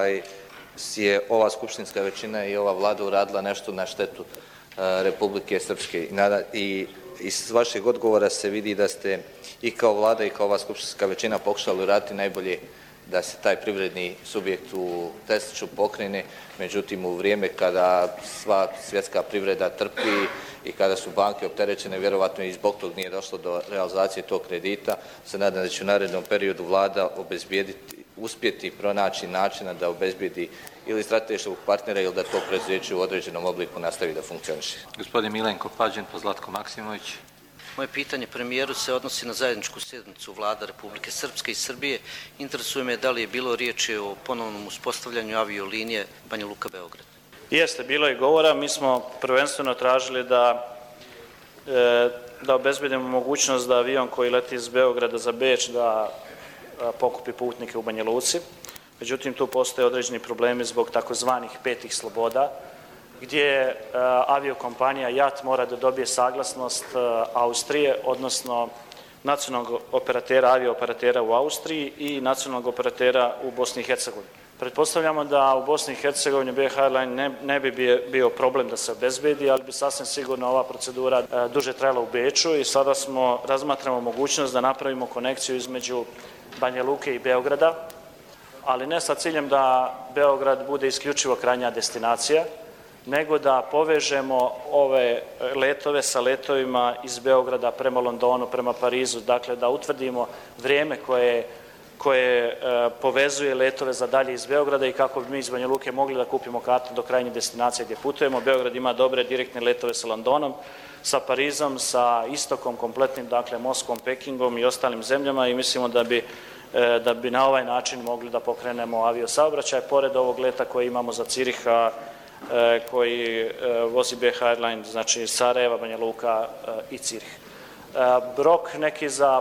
je ova skupštinska većina i ova Vlada uradila nešto na štetu Republike Srpske. I iz vašeg odgovora se vidi da ste i kao Vlada i kao ova skupštinska većina pokušali uraditi najbolje da se taj privredni subjekt u Tesliću pokrene, međutim u vrijeme kada sva svjetska privreda trpi i kada su banke opterećene, vjerovatno i zbog tog nije došlo do realizacije tog kredita, se nadam da će u narednom periodu Vlada uspjeti pronaći načina da obezbijedi ili strateškog partnera ili da to preduzeće u određenom obliku nastavi da funkcioniše. Gospodin Milenko Pađen, pa Zlatko Maksimović. Moje pitanje premijeru se odnosi na zajedničku sjednicu Vlada Republike Srpske i Srbije. Interesuje me da li je bilo riječi o ponovnom uspostavljanju aviolinije Banja Luka-Beograd. Jeste, bilo je govora. Mi smo prvenstveno tražili da obezbedimo mogućnost da avion koji leti iz Beograda za Beč da pokupi putnike u Banja Luci. Međutim, tu postoje određeni problemi zbog takozvanih petih sloboda, gdje aviokompanija JAT mora da dobije saglasnost Austrije, odnosno nacionalnog avio-operatera u Austriji i nacionalnog operatera u Bosni i Hercegovini. Pretpostavljamo da u Bosni i Hercegovini BH Airline ne bi bio problem da se obezbedi, ali bi sasvim sigurno ova procedura duže trajala u Beču i sada razmatramo mogućnost da napravimo konekciju između Banja Luke i Beograda, ali ne sa ciljem da Beograd bude isključivo krajnja destinacija, nego da povežemo ove letove sa letovima iz Beograda prema Londonu, prema Parizu, dakle da utvrdimo vrijeme koje povezuje letove za dalje iz Beograda i kako bi mi iz Banja Luke mogli da kupimo kartu do krajnje destinacije gdje putujemo. Beograd ima dobre direktne letove sa Londonom, sa Parizom, sa istokom kompletnim, dakle Moskvom, Pekingom i ostalim zemljama i mislimo da bi na ovaj način mogli da pokrenemo aviosaobraćaj, pored ovog leta koji imamo za Ciriha, koji vozi BH Airline, znači Sarajeva, Banja Luka i Cirih. Rok neki za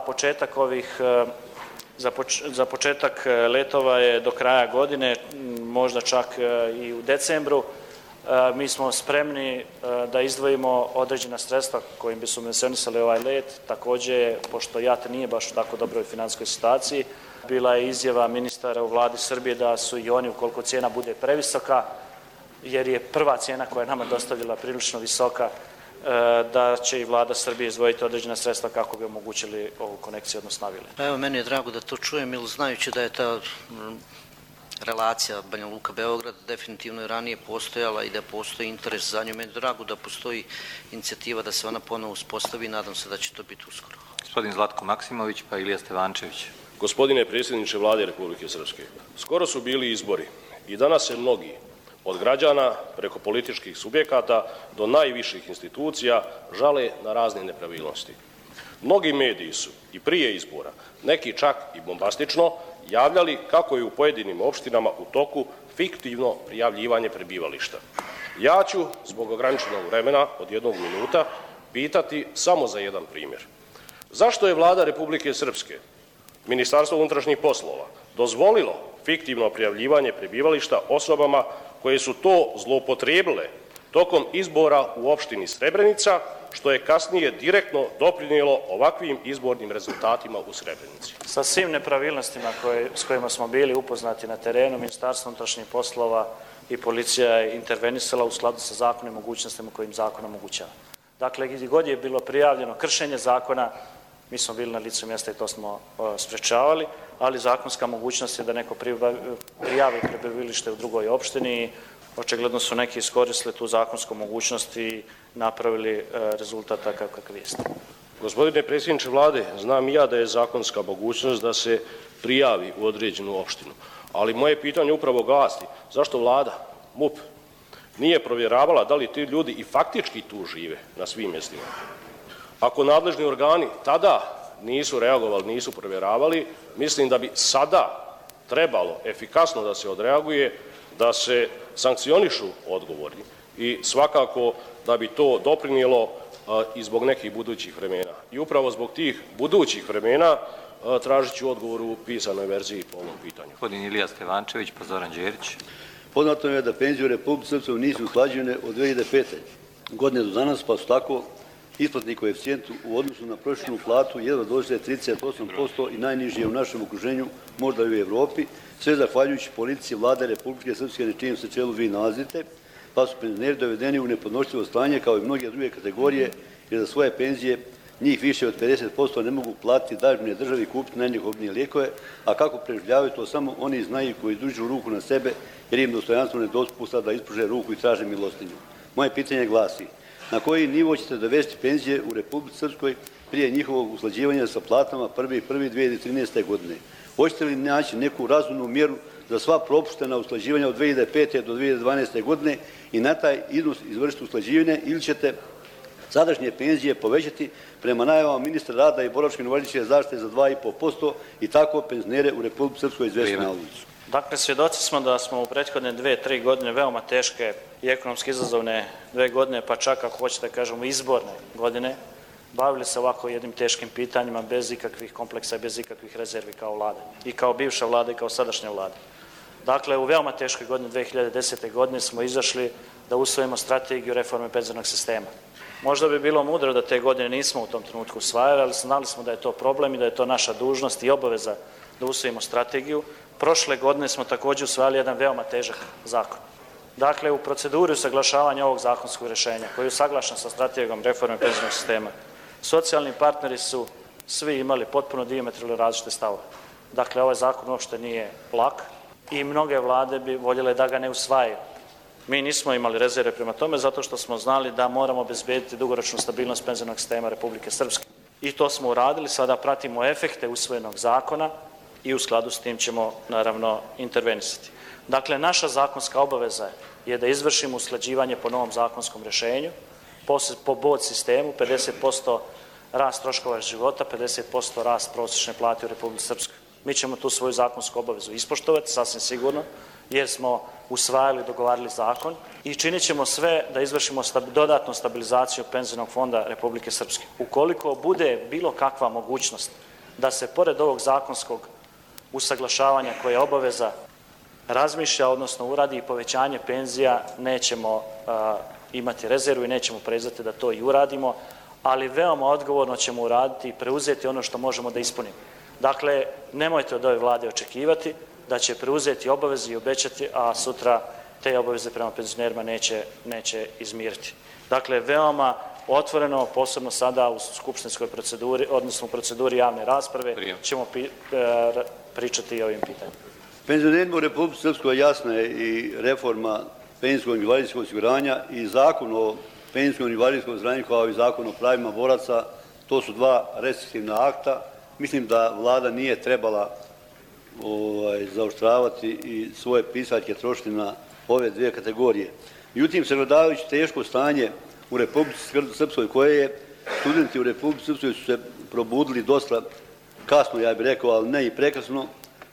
početak letova je do kraja godine, možda čak i u decembru. Mi smo spremni da izdvojimo određena sredstva kojim bi subvencionisali ovaj let. Također, pošto JAT nije baš u tako dobroj financijskoj situaciji, bila je izjava ministara u vladi Srbije da su i oni, ukoliko cijena bude previsoka, jer je prva cijena koja je nama dostavljala prilično visoka, da će i vlada Srbije izdvojiti određena sredstva kako bi omogućili ovu konekciju, odnosno avile. Evo, meni je drago da to čujem, jer znajući da je ta relacija Banja Luka-Beograd definitivno i ranije postojala i da postoji interes za nju. Meni je drago da postoji inicijativa da se ona ponovo uspostavi i nadam se da će to biti uskoro. Gospodin Zlatko Maksimović, pa Ilija Stevančević. Gospodine predsjedniče Vlade Republike Srpske, skoro su bili izbori i danas se mnogi od građana preko političkih subjekata do najviših institucija žale na razne nepravilnosti. Mnogi mediji su i prije izbora, neki čak i bombastično, javljali kako je u pojedinim opštinama u toku fiktivno prijavljivanje prebivališta. Ja ću, zbog ograničenog vremena od 1 minuta, pitati samo za jedan primjer. Zašto je Vlada Republike Srpske, Ministarstvo unutrašnjih poslova, dozvolilo fiktivno prijavljivanje prebivališta osobama koje su to zloupotrijebile tokom izbora u opštini Srebrenica, što je kasnije direktno doprinijelo ovakvim izbornim rezultatima u Srebrenici? Sa svim nepravilnostima s kojima smo bili upoznati na terenu, Ministarstvo unutrašnjih poslova i policija je intervenisala u skladu sa zakonom i mogućnostima kojim zakon omogućava. Dakle, gdje god je bilo prijavljeno kršenje zakona, mi smo bili na licu mjesta i to smo sprečavali, ali zakonska mogućnost je da neko prijavi prebivalište u drugoj opštini i očigledno su neki iskoristili tu zakonsku mogućnost i napravili rezultat takav kakav jeste. Gospodine predsjedniče Vlade, znam i ja da je zakonska mogućnost da se prijavi u određenu opštinu, ali moje pitanje upravo glasi zašto Vlada, MUP, nije provjeravala da li ti ljudi i faktički tu žive na svim mjestima. Ako nadležni organi tada nisu reagovali, nisu provjeravali, mislim da bi sada trebalo efikasno da se odreaguje, da se sankcionišu odgovorni i svakako da bi to doprinijelo i zbog nekih budućih vremena. I upravo zbog tih budućih vremena tražit ću odgovor u pisanoj verziji po ovom pitanju. Gospodin Ilija Stevančević, pa Zoran Đerić. Poznato je da penzije u Republici Srpskoj nisu usklađene od 2005. godine do danas, pa su tako isplatni koeficijent u odnosu na prosječnu platu jedva doseže 38% i najniži je u našem okruženju, možda i u Evropi, sve zahvaljujući politici Vlade Republike Srpske na čijem se čelu vi nalazite, pa su penzioneri dovedeni u nepodnošljivo stanje kao i mnoge druge kategorije, jer za svoje penzije njih više od 50% ne mogu platiti dažbine državi i kupiti najneophodnije lijekove, a kako preživljavaju to samo oni znaju koji dužu ruku na sebe, jer im dostojanstvo ne dopušta da ispruže ruku i traže milostinju. Moje pitanje glasi: na koji nivo ćete dovesti penzije u Republici Srpskoj prije njihovog usklađivanja sa platama 1.1.2013. godine? Hoćete li naći neku razumnu mjeru za sva propuštena usklađivanja od 2005. do 2012. godine i na taj iznos izvršiti usklađivanje, ili ćete sadašnje penzije povećati prema najavama ministra rada i boračko-invalidske zaštite za 2,5% i tako penzionere u Republici Srpskoj izvesti na ulicu? Dakle, svjedoci smo da smo u prethodne 2-3 godine veoma teške i ekonomski izazovne 2 godine, pa čak ako hoćete kažemo izborne godine, bavili se ovako jednim teškim pitanjima bez ikakvih kompleksa i bez ikakvih rezervi kao vlada. I kao bivša vlada i kao sadašnja vlada. Dakle, u veoma teškoj godini 2010. godine smo izašli da usvojimo strategiju reforme penzionog sistema. Možda bi bilo mudro da te godine nismo u tom trenutku usvajali, ali znali smo da je to problem i da je to naša dužnost i obaveza da usvojimo strategiju. Prošle godine smo također usvajali jedan veoma težak zakon. Dakle, u proceduri usaglašavanja ovog zakonskog rješenja, koji je usaglašen sa strategijom reforme penzionog sistema, socijalni partneri su svi imali potpuno dijametralno različite stavove. Dakle, ovaj zakon uopšte nije lak i mnoge vlade bi voljele da ga ne usvajaju. Mi nismo imali rezerve prema tome zato što smo znali da moramo obezbediti dugoročnu stabilnost penzionog sistema Republike Srpske. I to smo uradili, sada pratimo efekte usvojenog zakona i u skladu s tim ćemo naravno intervenisati. Dakle, naša zakonska obaveza je da izvršimo usklađivanje po novom zakonskom rješenju, po bod sistemu, 50% rast troškova života, 50% rast prosječne plate u Republici Srpskoj. Mi ćemo tu svoju zakonsku obavezu ispoštovati, sasvim sigurno, jer smo usvajali, dogovarali zakon i činit ćemo sve da izvršimo dodatnu stabilizaciju penzionog fonda Republike Srpske. Ukoliko bude bilo kakva mogućnost da se pored ovog zakonskog usaglašavanja koje je obaveza razmišlja, odnosno uradi i povećanje penzija, nećemo imati rezervu i nećemo prezati da to i uradimo, ali veoma odgovorno ćemo uraditi i preuzeti ono što možemo da ispunimo. Dakle, nemojte od ove vlade očekivati da će preuzeti obaveze i obećati, a sutra te obaveze prema penzionerima neće izmiriti. Dakle, veoma otvoreno, posebno sada u skupštinskoj proceduri, odnosno u proceduri javne rasprave, ćemo pričati i o ovim pitanjima. Penzionerima u Republici Srpskoj jasna je i reforma penzijskog i invalidskog osiguranja i zakon o penzijskom i invalidskom osiguranju kao i zakon o pravima boraca. To su dva restriktivna akta. Mislim da vlada nije trebala zaoštravati i svoje pisaljke trošiti na ove dvije kategorije. Međutim, sagledavajući teško stanje u Republici Srpskoj, koje je studenti u Republici Srpskoj su se probudili dosta kasno, ja bih rekao, ali ne i prekasno.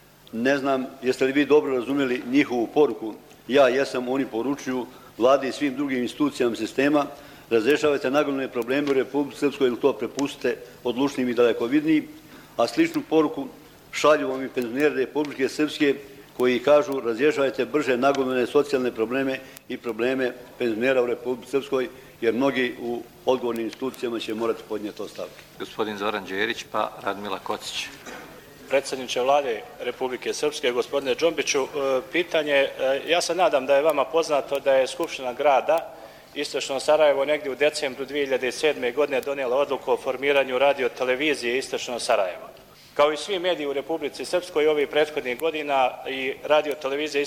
Ne znam, jeste li vi dobro razumjeli njihovu poruku? Ja jesam, oni poručuju vladi i svim drugim institucijama sistema, razrešavajte nagomilane probleme u Republici Srpskoj ili to prepustite odlučnim i dalekovidnijim, a sličnu poruku šalju vam i penzioneri Republike Srpske koji kažu razrješavajte brže nagomilane socijalne probleme i probleme penzionera u Republici Srpskoj, jer mnogi u odgovornim institucijama će morati podnijeti ostavke. Gospodin Zoran Đerić, pa Radmila Kocić. Predsjedniče Vlade Republike Srpske, gospodine Džombiću, pitanje, ja se nadam da je vama poznato da je Skupština grada Istočno Sarajevo negdje u decembru 2007. godine donijela odluku o formiranju radio-televizije Istočno Sarajevo. Kao i svi mediji u Republici Srpskoj ovih prethodnih godina i radio-televizija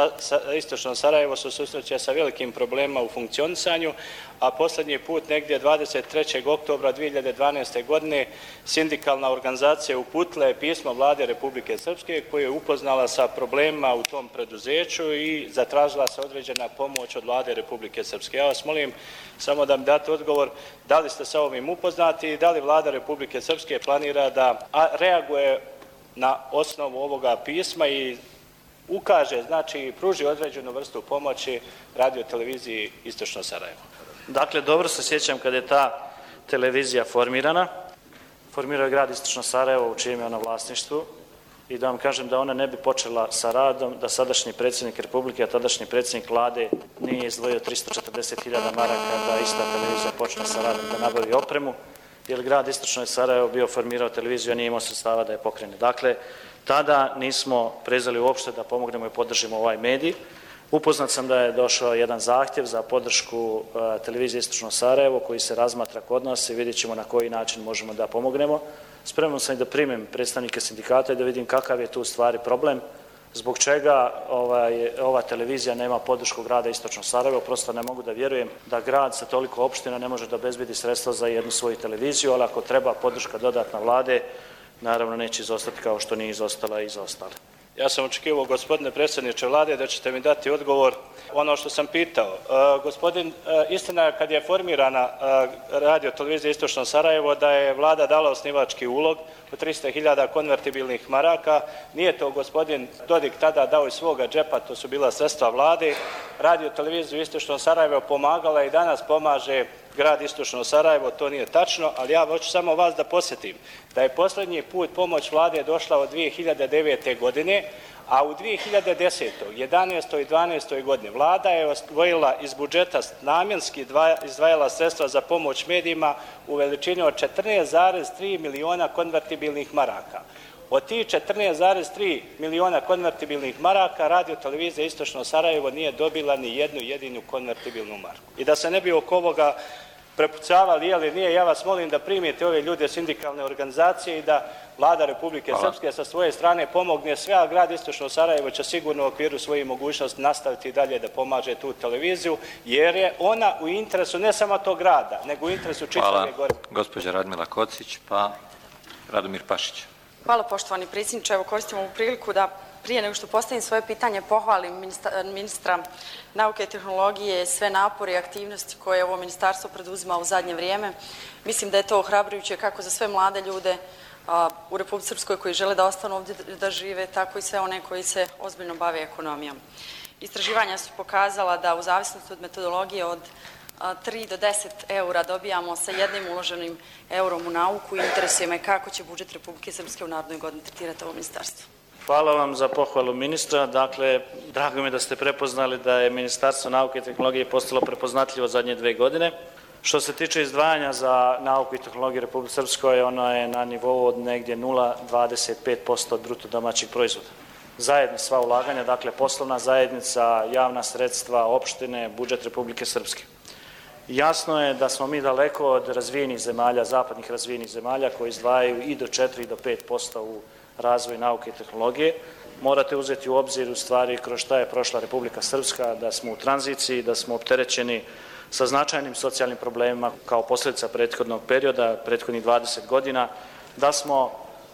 Istočno Sarajevo su susreće sa velikim problemima u funkcionisanju, a posljednji put negdje 23. oktobra 2012. godine sindikalna organizacija uputila je pismo Vlade Republike Srpske koje je upoznala sa problemima u tom preduzeću i zatražila se određena pomoć od Vlade Republike Srpske. Ja vas molim samo da mi date odgovor da li ste sa ovim upoznati i da li Vlada Republike Srpske planira da reaguje na osnovu ovoga pisma i ukaže, znači pruži određenu vrstu pomoći radio-televiziji Istočno Sarajevo. Dakle, dobro se sjećam kada je ta televizija formirana. Formirao je grad Istočno Sarajevo u čijem je ona vlasništvu i da vam kažem da ona ne bi počela sa radom da sadašnji predsjednik Republike, a tadašnji predsjednik Vlade nije izdvojio 340.000 maraka da ista televizija počne sa radom, da nabavi opremu, jer grad Istočno Sarajevo bio formirao televiziju, a nije imao sredstava da je pokrene. Dakle, tada nismo prezeli uopšte da pomognemo i podržimo ovaj medij. Upoznat sam da je došao jedan zahtjev za podršku televizije Istočno Sarajevo koji se razmatra kod nas i vidjet ćemo na koji način možemo da pomognemo. Spreman sam i da primim predstavnike sindikata i da vidim kakav je tu u stvari problem, zbog čega ova televizija nema podršku grada Istočno Sarajevo. Prosto ne mogu da vjerujem da grad sa toliko opština ne može da obezbedi sredstva za jednu svoju televiziju, ali ako treba podrška dodatna vlade, naravno neće izostati kao što nije izostala i za ostale. Ja sam očekivao, gospodine predsjedniče Vlade, da ćete mi dati odgovor ono što sam pitao. Istina, kad je formirana radio-televizija Istočno Sarajevo, da je Vlada dala osnivački ulog od 300.000 konvertibilnih maraka. Nije to gospodin Dodik tada dao iz svoga džepa, to su bila sredstva Vlade. Radio-televiziju Istočno Sarajevo pomagala i danas pomaže grad Istočno Sarajevo, to nije tačno, ali ja hoću samo vas da posjetim da je posljednji put pomoć Vlade došla od 2009. godine, a u 2010., 11. i 12. godini Vlada je osvojila iz budžeta namjenski izdvajala sredstva za pomoć medijima u veličini od 14,3 miliona konvertibilnih maraka. Od tih 14,3 miliona konvertibilnih maraka radio-televizija Istočno Sarajevo nije dobila ni jednu jedinu konvertibilnu marku. I da se ne bi oko ovoga prepucavali, ili nije, ja vas molim da primite ove ljude sindikalne organizacije i da Vlada Republike Srpske sa svoje strane pomogne sve, a grad Istočno Sarajevo će sigurno u okviru svojih mogućnosti nastaviti dalje da pomaže tu televiziju, jer je ona u interesu ne samo tog grada, nego u interesu čitave gore. Hvala, gospođa Radmila Kocić, pa Radomir Pašić. Hvala, poštovani predsjedniče. Evo, koristim ovu priliku da prije nego što postavim svoje pitanje pohvalim ministra nauke i tehnologije, sve napore i aktivnosti koje ovo ministarstvo preduzima u zadnje vrijeme. Mislim da je to ohrabrujuće kako za sve mlade ljude u Republici Srpskoj koji žele da ostanu ovdje da žive, tako i sve one koji se ozbiljno bave ekonomijom. Istraživanja su pokazala da u zavisnosti od metodologije od 3 do 10 eura dobijamo sa jednim uloženim eurom u nauku i interesuje me kako će budžet Republike Srpske u narednoj godini tretirati ovo ministarstvo. Hvala vam za pohvalu ministra. Dakle, drago mi da ste prepoznali da je Ministarstvo nauke i tehnologije postalo prepoznatljivo zadnje 2 godine. Što se tiče izdvajanja za nauku i tehnologiju Republike Srpskoj, ono je na nivou od negdje 0,25% od bruto domaćih proizvoda. Zajedno sva ulaganja, dakle poslovna zajednica, javna sredstva, opštine, budžet Republike Srpske. Jasno je da smo mi daleko od razvijenih zemalja, zapadnih razvijenih zemalja koji izdvajaju i do 4 i do 5% u razvoj nauke i tehnologije. Morate uzeti u obzir u stvari kroz šta je prošla Republika Srpska, da smo u tranziciji, da smo opterećeni sa značajnim socijalnim problemima kao posljedica prethodnog perioda, prethodnih 20 godina, da smo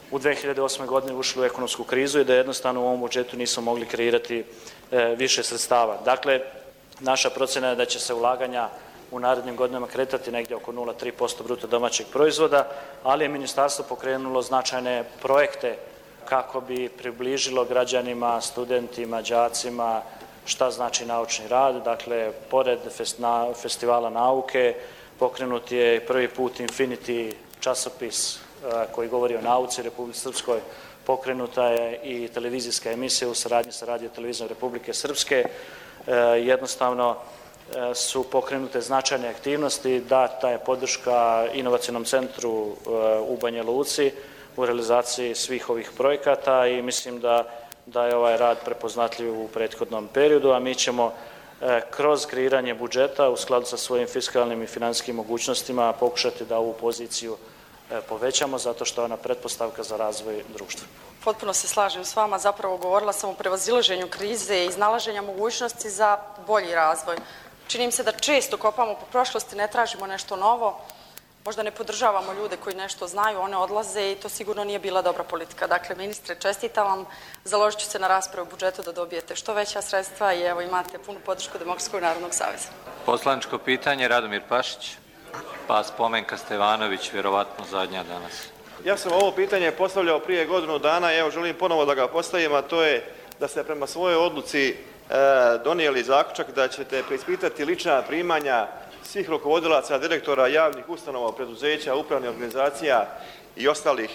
u 2008. godini ušli u ekonomsku krizu i da jednostavno u ovom budžetu nismo mogli kreirati više sredstava. Dakle, naša procjena je da će se ulaganja u narednim godinama kretati negdje oko 0,3% bruto domaćeg proizvoda, ali je ministarstvo pokrenulo značajne projekte kako bi približilo građanima, studentima, đacima šta znači naučni rad. Dakle, pored festivala nauke pokrenut je prvi put Infinity časopis koji govori o nauci u Republici Srpskoj. Pokrenuta je i televizijska emisija u saradnji sa Radio-televizijom Republike Srpske. Jednostavno su pokrenute značajne aktivnosti, data je podrška inovacionom centru u Banja Luci u realizaciji svih ovih projekata i mislim da je ovaj rad prepoznatljiv u prethodnom periodu, a mi ćemo kroz kreiranje budžeta u skladu sa svojim fiskalnim i finansijskim mogućnostima pokušati da ovu poziciju povećamo zato što je ona pretpostavka za razvoj društva. Potpuno se slažem s vama, zapravo govorila sam o prevazilaženju krize i iznalaženja mogućnosti za bolji razvoj. Čini mi se da često kopamo po prošlosti, ne tražimo nešto novo, možda ne podržavamo ljude koji nešto znaju, one odlaze i to sigurno nije bila dobra politika. Dakle, ministre, čestitam vam, založit ću se na raspravu u budžetu da dobijete što veća sredstva i evo imate punu podršku Demokratskog narodnog saveza. Poslaničko pitanje, Radomir Pašić, pa Spomenka Stevanović, vjerovatno zadnja danas. Ja sam ovo pitanje postavljao prije godinu dana i evo želim ponovo da ga postavim, a to je da ste prema svojoj odluci donijeli zaključak da ćete preispitati lična primanja svih rukovodilaca, direktora javnih ustanova, preduzeća, upravnih organizacija i ostalih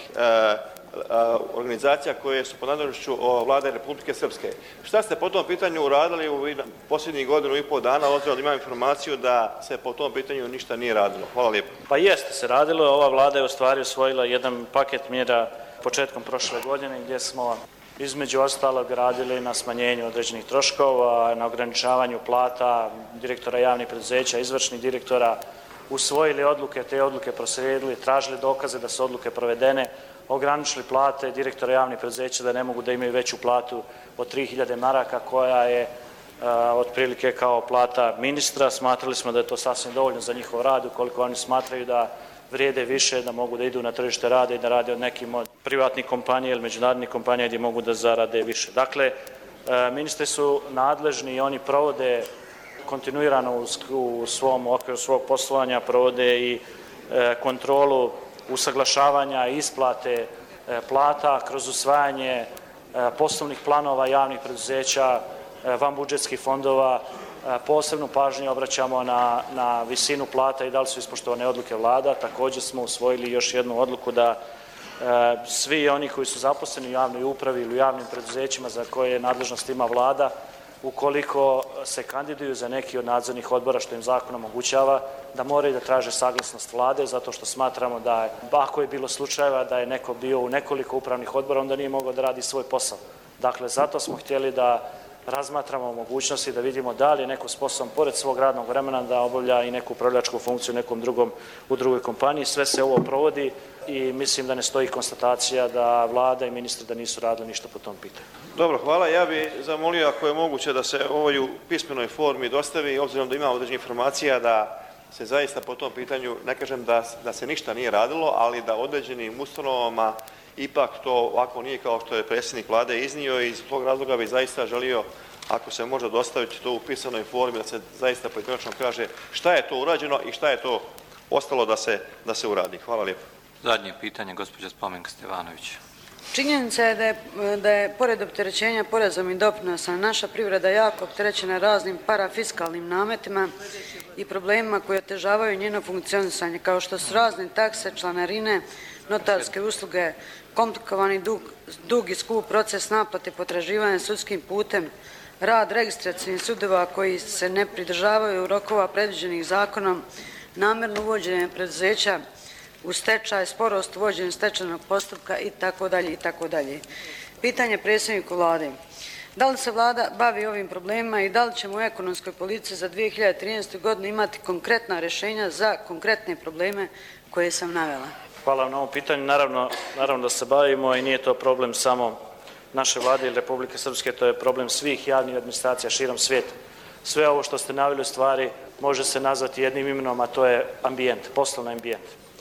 organizacija koje su pod nadležnošću Vlade Republike Srpske. Šta ste po tom pitanju uradili u posljednjih godinu i pol dana, obzirom da imam informaciju da se po tom pitanju ništa nije radilo? Hvala lijepo. Pa jeste se radilo. Ova Vlada je u stvari usvojila jedan paket mjera početkom prošle godine gdje smo između ostalog radili na smanjenju određenih troškova, na ograničavanju plata direktora javnih preduzeća, izvršnih direktora, usvojili odluke, te odluke proslijedili, tražili dokaze da su odluke provedene, ograničili plate direktora javnih preduzeća da ne mogu da imaju veću platu od 3000 maraka koja je otprilike kao plata ministra. Smatrali smo da je to sasvim dovoljno za njihov rad, ukoliko oni smatraju da vrijede više, da mogu da idu na tržište rada i da rade od nekim od privatnih kompanija ili međunarodnih kompanija gdje mogu da zarade više. Dakle, ministri su nadležni i oni provode kontinuirano u svom okviru svog poslovanja, provode i kontrolu usaglašavanja i isplate plata kroz usvajanje poslovnih planova javnih preduzeća, vanbudžetskih fondova. Posebnu pažnju obraćamo na visinu plata i da li su ispoštovane odluke vlada. Također smo usvojili još jednu odluku da svi oni koji su zaposleni u javnoj upravi ili u javnim preduzećima za koje nadležnost ima vlada, ukoliko se kandiduju za neki od nadzornih odbora, što im zakon omogućava, da moraju da traže saglasnost vlade, zato što smatramo da ako je bilo slučajeva da je neko bio u nekoliko upravnih odbora, onda nije mogao da radi svoj posao. Dakle, zato smo htjeli da razmatramo mogućnosti da vidimo da li je neko sposoban pored svog radnog vremena da obavlja i neku upravljačku funkciju u drugoj kompaniji. Sve se ovo provodi i mislim da ne stoji konstatacija da vlada i ministri da nisu radili ništa po tom pitanju. Dobro, hvala. Ja bih zamolio ako je moguće da se ovo u pismenoj formi dostavi, obzirom da ima određenih informacija da se zaista po tom pitanju, ne kažem da se ništa nije radilo, ali da određenim ustanovama ipak to ovako nije kao što je predsjednik vlade iznio i iz tog razloga bi zaista želio, ako se može dostaviti to u pisanoj formi, da se zaista pojedinačno kaže šta je to urađeno i šta je to ostalo da se uradi. Hvala lijepo. Zadnje pitanje, gospođa Spomenka Stevanović. Činjenica je da je pored opterećenja porezom i doprinosa naša privreda jako opterećena raznim parafiskalnim nametima i problemima koji otežavaju njeno funkcionisanje, kao što su razne takse, članarine, notarske usluge, komplikovani dug i skup proces naplate potraživanja sudskim putem, rad registracijnih sudova koji se ne pridržavaju rokova predviđenih zakonom, namjerno uvođenje preduzeća u stečaj, sporost u vođenju stečajnog postupka itd. itd. Pitanje predsjedniku vlade. Da li se vlada bavi ovim problemima i da li ćemo u ekonomskoj politici za 2013. godinu imati konkretna rješenja za konkretne probleme koje sam navela? Hvala vam na ovom pitanju. Naravno da se bavimo i nije to problem samo naše vlade ili Republike Srpske, to je problem svih javnih administracija širom svijeta. Sve ovo što ste naveli u stvari može se nazvati jednim imenom, a to je ambijent, poslovni ambijent.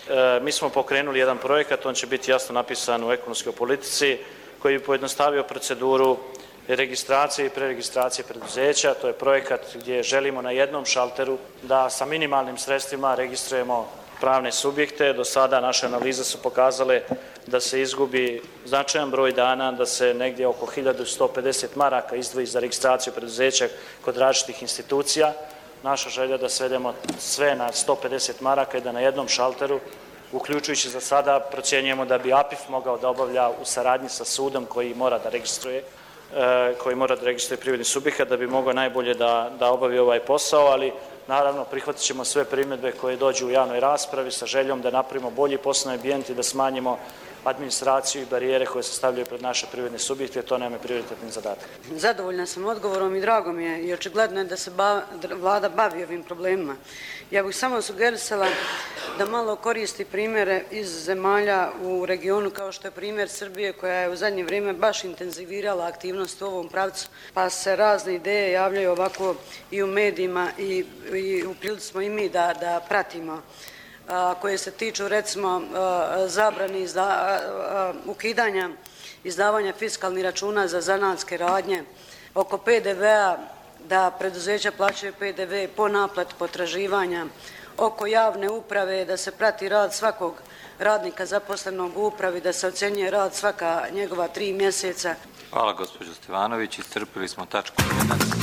mi smo pokrenuli jedan projekat, on će biti jasno napisan u ekonomskoj politici, koji bi pojednostavio proceduru registracije i preregistracije preduzeća. To je projekat gdje želimo na jednom šalteru da sa minimalnim sredstvima registrujemo pravne subjekte. Do sada naše analize su pokazale da se izgubi značajan broj dana, da se negdje oko 1150 maraka izdvoji za registraciju preduzeća kod različitih institucija. Naša želja da svedemo sve na 150 maraka i da na jednom šalteru, uključujući za sada, procjenjujemo da bi APIF mogao da obavlja u saradnji sa sudom koji mora da registruje privredni subjekat, da bi mogao najbolje da obavi ovaj posao, ali naravno prihvatit ćemo sve primjedbe koje dođu u javnoj raspravi sa željom da napravimo bolji poslovni ambijent i da smanjimo administraciju i barijere koje se stavljaju pred naše privredne subjekte, to nam je prioritetni zadatak. Zadovoljna sam odgovorom i drago mi je i očigledno je da se vlada bavi ovim problemima. Ja bih samo sugerisala da malo koristi primjere iz zemalja u regionu kao što je primjer Srbije koja je u zadnje vrijeme baš intenzivirala aktivnost u ovom pravcu, pa se razne ideje javljaju ovako i u medijima i u prilici smo i mi da pratimo, koje se tiču recimo zabrani ukidanja izdavanja fiskalnih računa za zanatske radnje, oko PDV-a, da preduzeća plaćaju PDV po naplati potraživanja, oko javne uprave, da se prati rad svakog radnika zaposlenog u upravi, da se ocjenjuje rad svaka njegova 3 mjeseca. Hvala gospođo Stevanović, iscrpili smo tačku 1.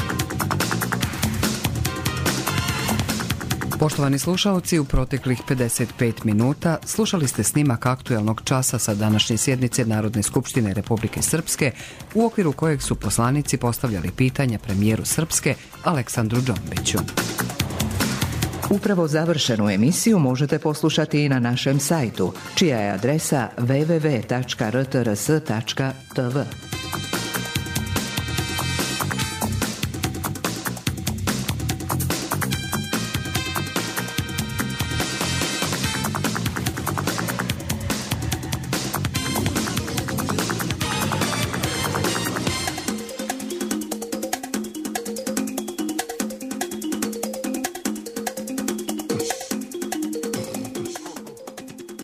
Poštovani slušalci, u proteklih 55 minuta slušali ste snimak aktuelnog časa sa današnje sjednice Narodne skupštine Republike Srpske, u okviru kojeg su poslanici postavljali pitanja premijeru Srpske Aleksandru Džombiću. Upravo završenu emisiju možete poslušati i na našem sajtu, čija je adresa www.rtrs.tv.